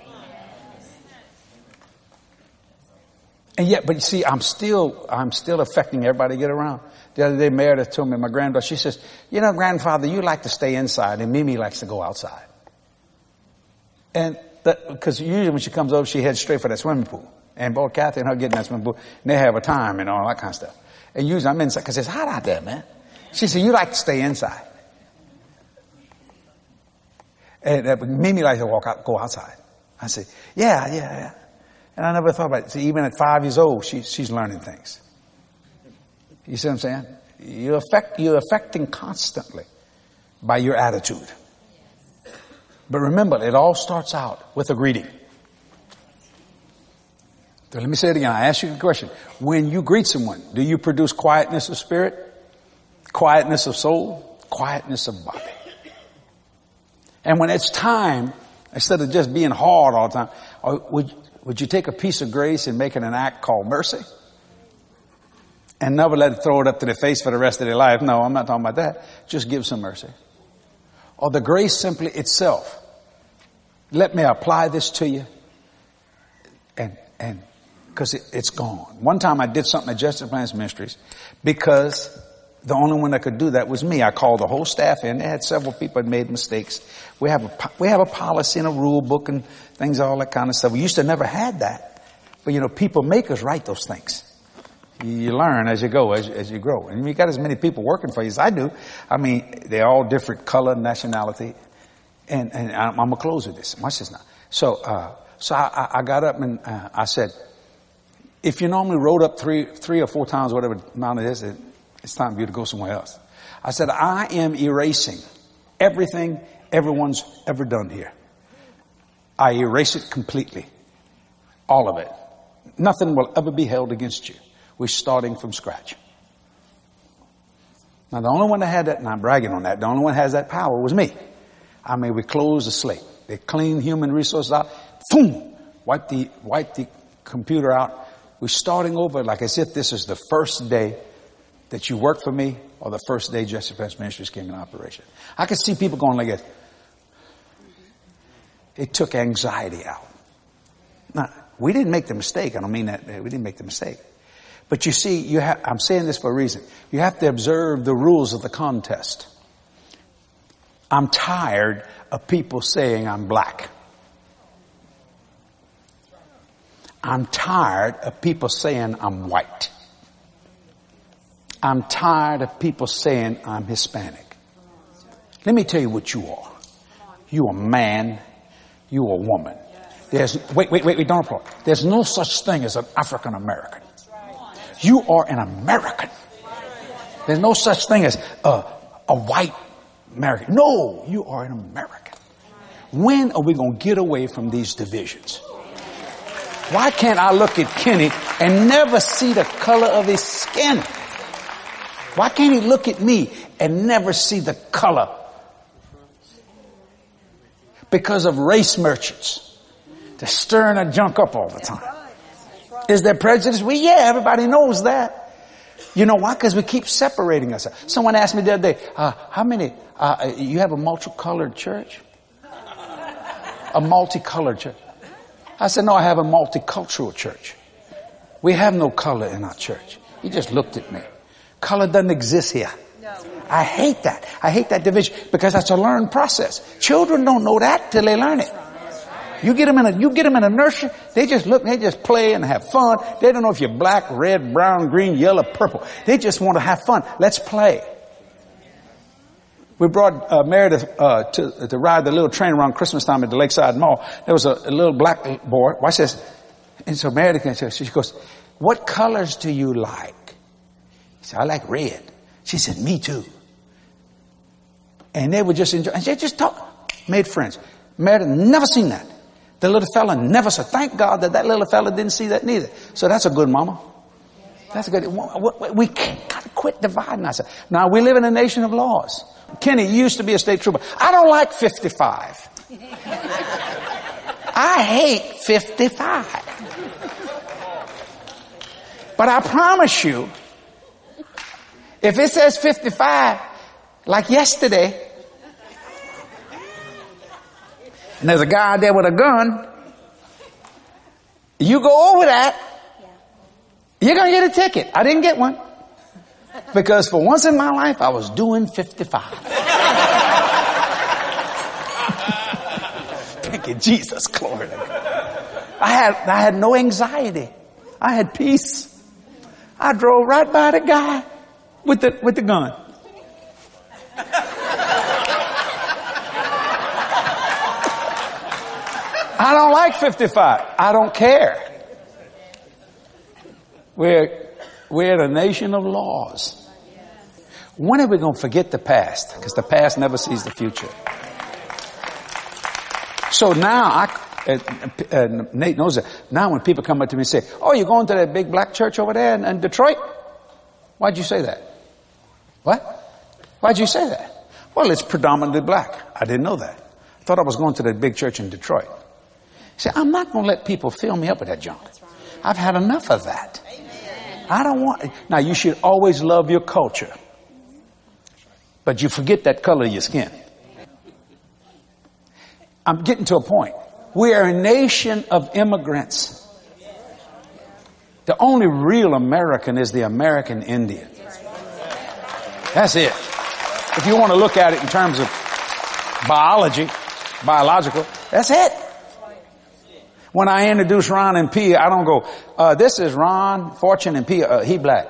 And yet, but you see, I'm still, I'm still affecting everybody to get around. The other day, Meredith told me, my granddaughter, she says, you know, grandfather, you like to stay inside and Mimi likes to go outside. And because usually when she comes over, she heads straight for that swimming pool. And boy, Kathy and her get in that swimming pool, and they have a time and all that kind of stuff. And usually I'm inside because it's hot out there, man. She said, you like to stay inside. And uh, Mimi likes to walk out, go outside. I said, yeah, yeah, yeah. And I never thought about it. See, even at five years old, she, she's learning things. You see what I'm saying? You affect, you're affecting constantly by your attitude. But remember, it all starts out with a greeting. So let me say it again. I ask you a question. When you greet someone, do you produce quietness of spirit, quietness of soul, quietness of body? And when it's time, instead of just being hard all the time, or would, would you take a piece of grace and make it an act called mercy? And never let it throw it up to their face for the rest of their life. No, I'm not talking about that. Just give some mercy. Or the grace simply itself. Let me apply this to you. And, and, cause it, it's gone. One time I did something at Justice Plans Ministries because the only one that could do that was me. I called the whole staff in. They had several people that made mistakes. We have a, we have a policy and a rule book and things, all that kind of stuff. We used to never had that. But you know, people make us write those things. You learn as you go, as, as you grow. And you got as many people working for you as I do. I mean, they're all different color, nationality. And, and I'm, I'm going to close with this. Watch this now. So, uh, so I, I got up and uh, I said, if you normally rode up three, three or four times, whatever amount it is, it, it's time for you to go somewhere else. I said, I am erasing everything everyone's ever done here. I erase it completely. All of it. Nothing will ever be held against you. We're starting from scratch. Now, the only one that had that, and I'm bragging on that, the only one that has that power was me. I mean, we closed the slate. They cleaned human resources out. Boom! Wipe the, wipe the computer out. We're starting over like as if this is the first day that you worked for me or the first day Justice Plans Ministries came in operation. I could see people going like this. It took anxiety out. Now, we didn't make the mistake. I don't mean that. We didn't make the mistake. But you see, you have, I'm saying this for a reason. You have to observe the rules of the contest. I'm tired of people saying I'm black. I'm tired of people saying I'm white. I'm tired of people saying I'm Hispanic. Let me tell you what you are. You are a man. You are a woman. There's, wait, wait, wait, wait, don't applaud. There's no such thing as an African American. You are an American. There's no such thing as a, a white American. No, you are an American. When are we going to get away from these divisions? Why can't I look at Kenny and never see the color of his skin? Why can't he look at me and never see the color? Because of race merchants. They're stirring that junk up all the time. Is there prejudice? Well, yeah, everybody knows that. You know why? Because we keep separating us. Someone asked me the other day, uh, how many, uh, you have a multicolored church? A multicolored church. I said, no, I have a multicultural church. We have no color in our church. He just looked at me. Color doesn't exist here. I hate that. I hate that division because that's a learned process. Children don't know that till they learn it. You get them in a, you get them in a nursery, they just look, they just play and have fun. They don't know if you're black, red, brown, green, yellow, purple. They just want to have fun. Let's play. We brought uh, Meredith uh, to, to ride the little train around Christmas time at the Lakeside Mall. There was a, a little black boy. Watch this. And so Meredith, she goes, what colors do you like? He said, I like red. She said, me too. And they would just enjoy, and they just talk, made friends. Meredith never seen that. The little fella never said, thank God that that little fella didn't see that neither. So that's a good mama. That's a good, we got to quit dividing ourselves. Now we live in a nation of laws. Kenny used to be a state trooper. I don't like fifty-five. I hate fifty-five. But I promise you, if it says fifty-five, like yesterday, and there's a guy there with a gun, you go over that, you're going to get a ticket. I didn't get one. Because for once in my life, I was doing fifty-five. Thank you, Jesus. Glory to God. I had, I had no anxiety. I had peace. I drove right by the guy with the, with the gun. I don't like fifty-five. I don't care. We're, we're a nation of laws. When are we going to forget the past? Because the past never sees the future. So now, I, uh, uh, Nate knows that. Now when people come up to me and say, oh, you're going to that big black church over there in, in Detroit? Why'd you say that? What? Why'd you say that? Well, it's predominantly black. I didn't know that. I thought I was going to that big church in Detroit. See, I'm not going to let people fill me up with that junk. I've had enough of that. I don't want... Now, you should always love your culture. But you forget that color of your skin. I'm getting to a point. We are a nation of immigrants. The only real American is the American Indian. That's it. If you want to look at it in terms of biology, biological, that's it. When I introduce Ron and Pia, I don't go, uh, this is Ron, Fortune, and Pia. Uh, he black.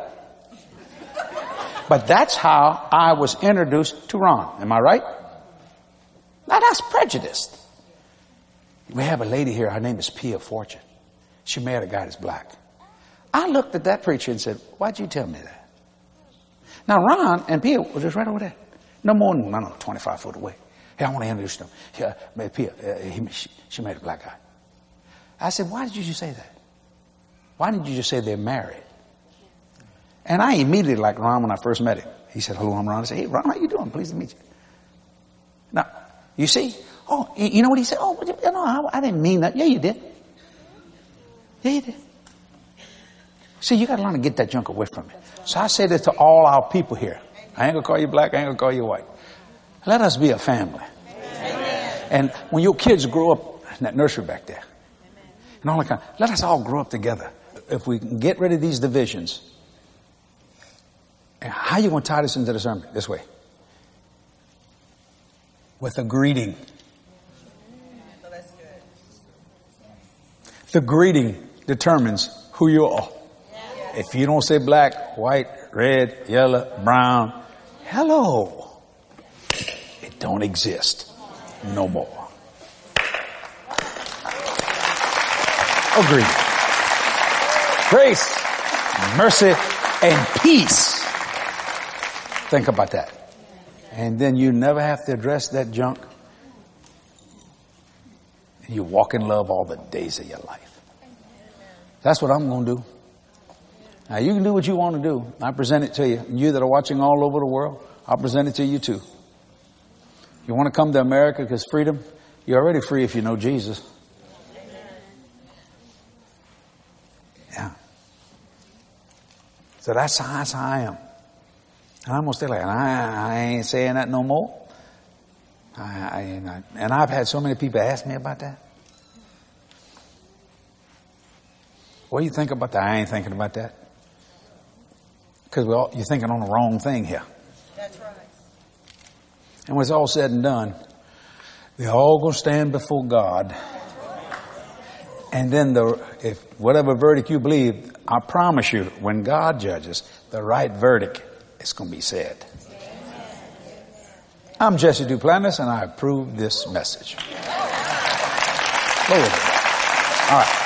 But that's how I was introduced to Ron. Am I right? Now that's prejudiced. We have a lady here. Her name is Pia Fortune. She married a guy that's black. I looked at that preacher and said, why'd you tell me that? Now Ron and Pia were just right over there. No more than, I don't know, twenty-five foot away. Hey, I want to introduce them. Yeah, Pia, uh, he, she, she married a black guy. I said, why did you just say that? Why didn't you just say they're married? And I immediately liked Ron when I first met him. He said, hello, I'm Ron. I said, hey, Ron, how you doing? Pleased to meet you. Now, you see, oh, you know what he said? Oh, you know, I didn't mean that. Yeah, you did. Yeah, you did. See, you got to learn to get that junk away from me. So I say this to all our people here. I ain't going to call you black. I ain't going to call you white. Let us be a family. Amen. And when your kids grow up in that nursery back there, and all that kind, let us all grow up together. If we can get rid of these divisions, and how are you going to tie this into the sermon? This way. With a greeting. The greeting determines who you are. If you don't say black, white, red, yellow, brown, hello. It don't exist no more. Agree. Grace, mercy, and peace. Think about that. And then you never have to address that junk. You walk in love all the days of your life. That's what I'm going to do. Now you can do what you want to do. I present it to you. And you that are watching all over the world, I'll present it to you too. You want to come to America because freedom, you're already free if you know Jesus. Yeah. So that's how, that's how I am. And I'm going to stay like, I, I ain't saying that no more. I, I, and I've had so many people ask me about that. What do you think about that? I ain't thinking about that. Because we all, you're thinking on the wrong thing here. That's right. And when it's all said and done, they're all going to stand before God. And then the, if whatever verdict you believe, I promise you, when God judges, the right verdict is going to be said. I'm Jesse Duplantis, and I approve this message. Glory to God. All right.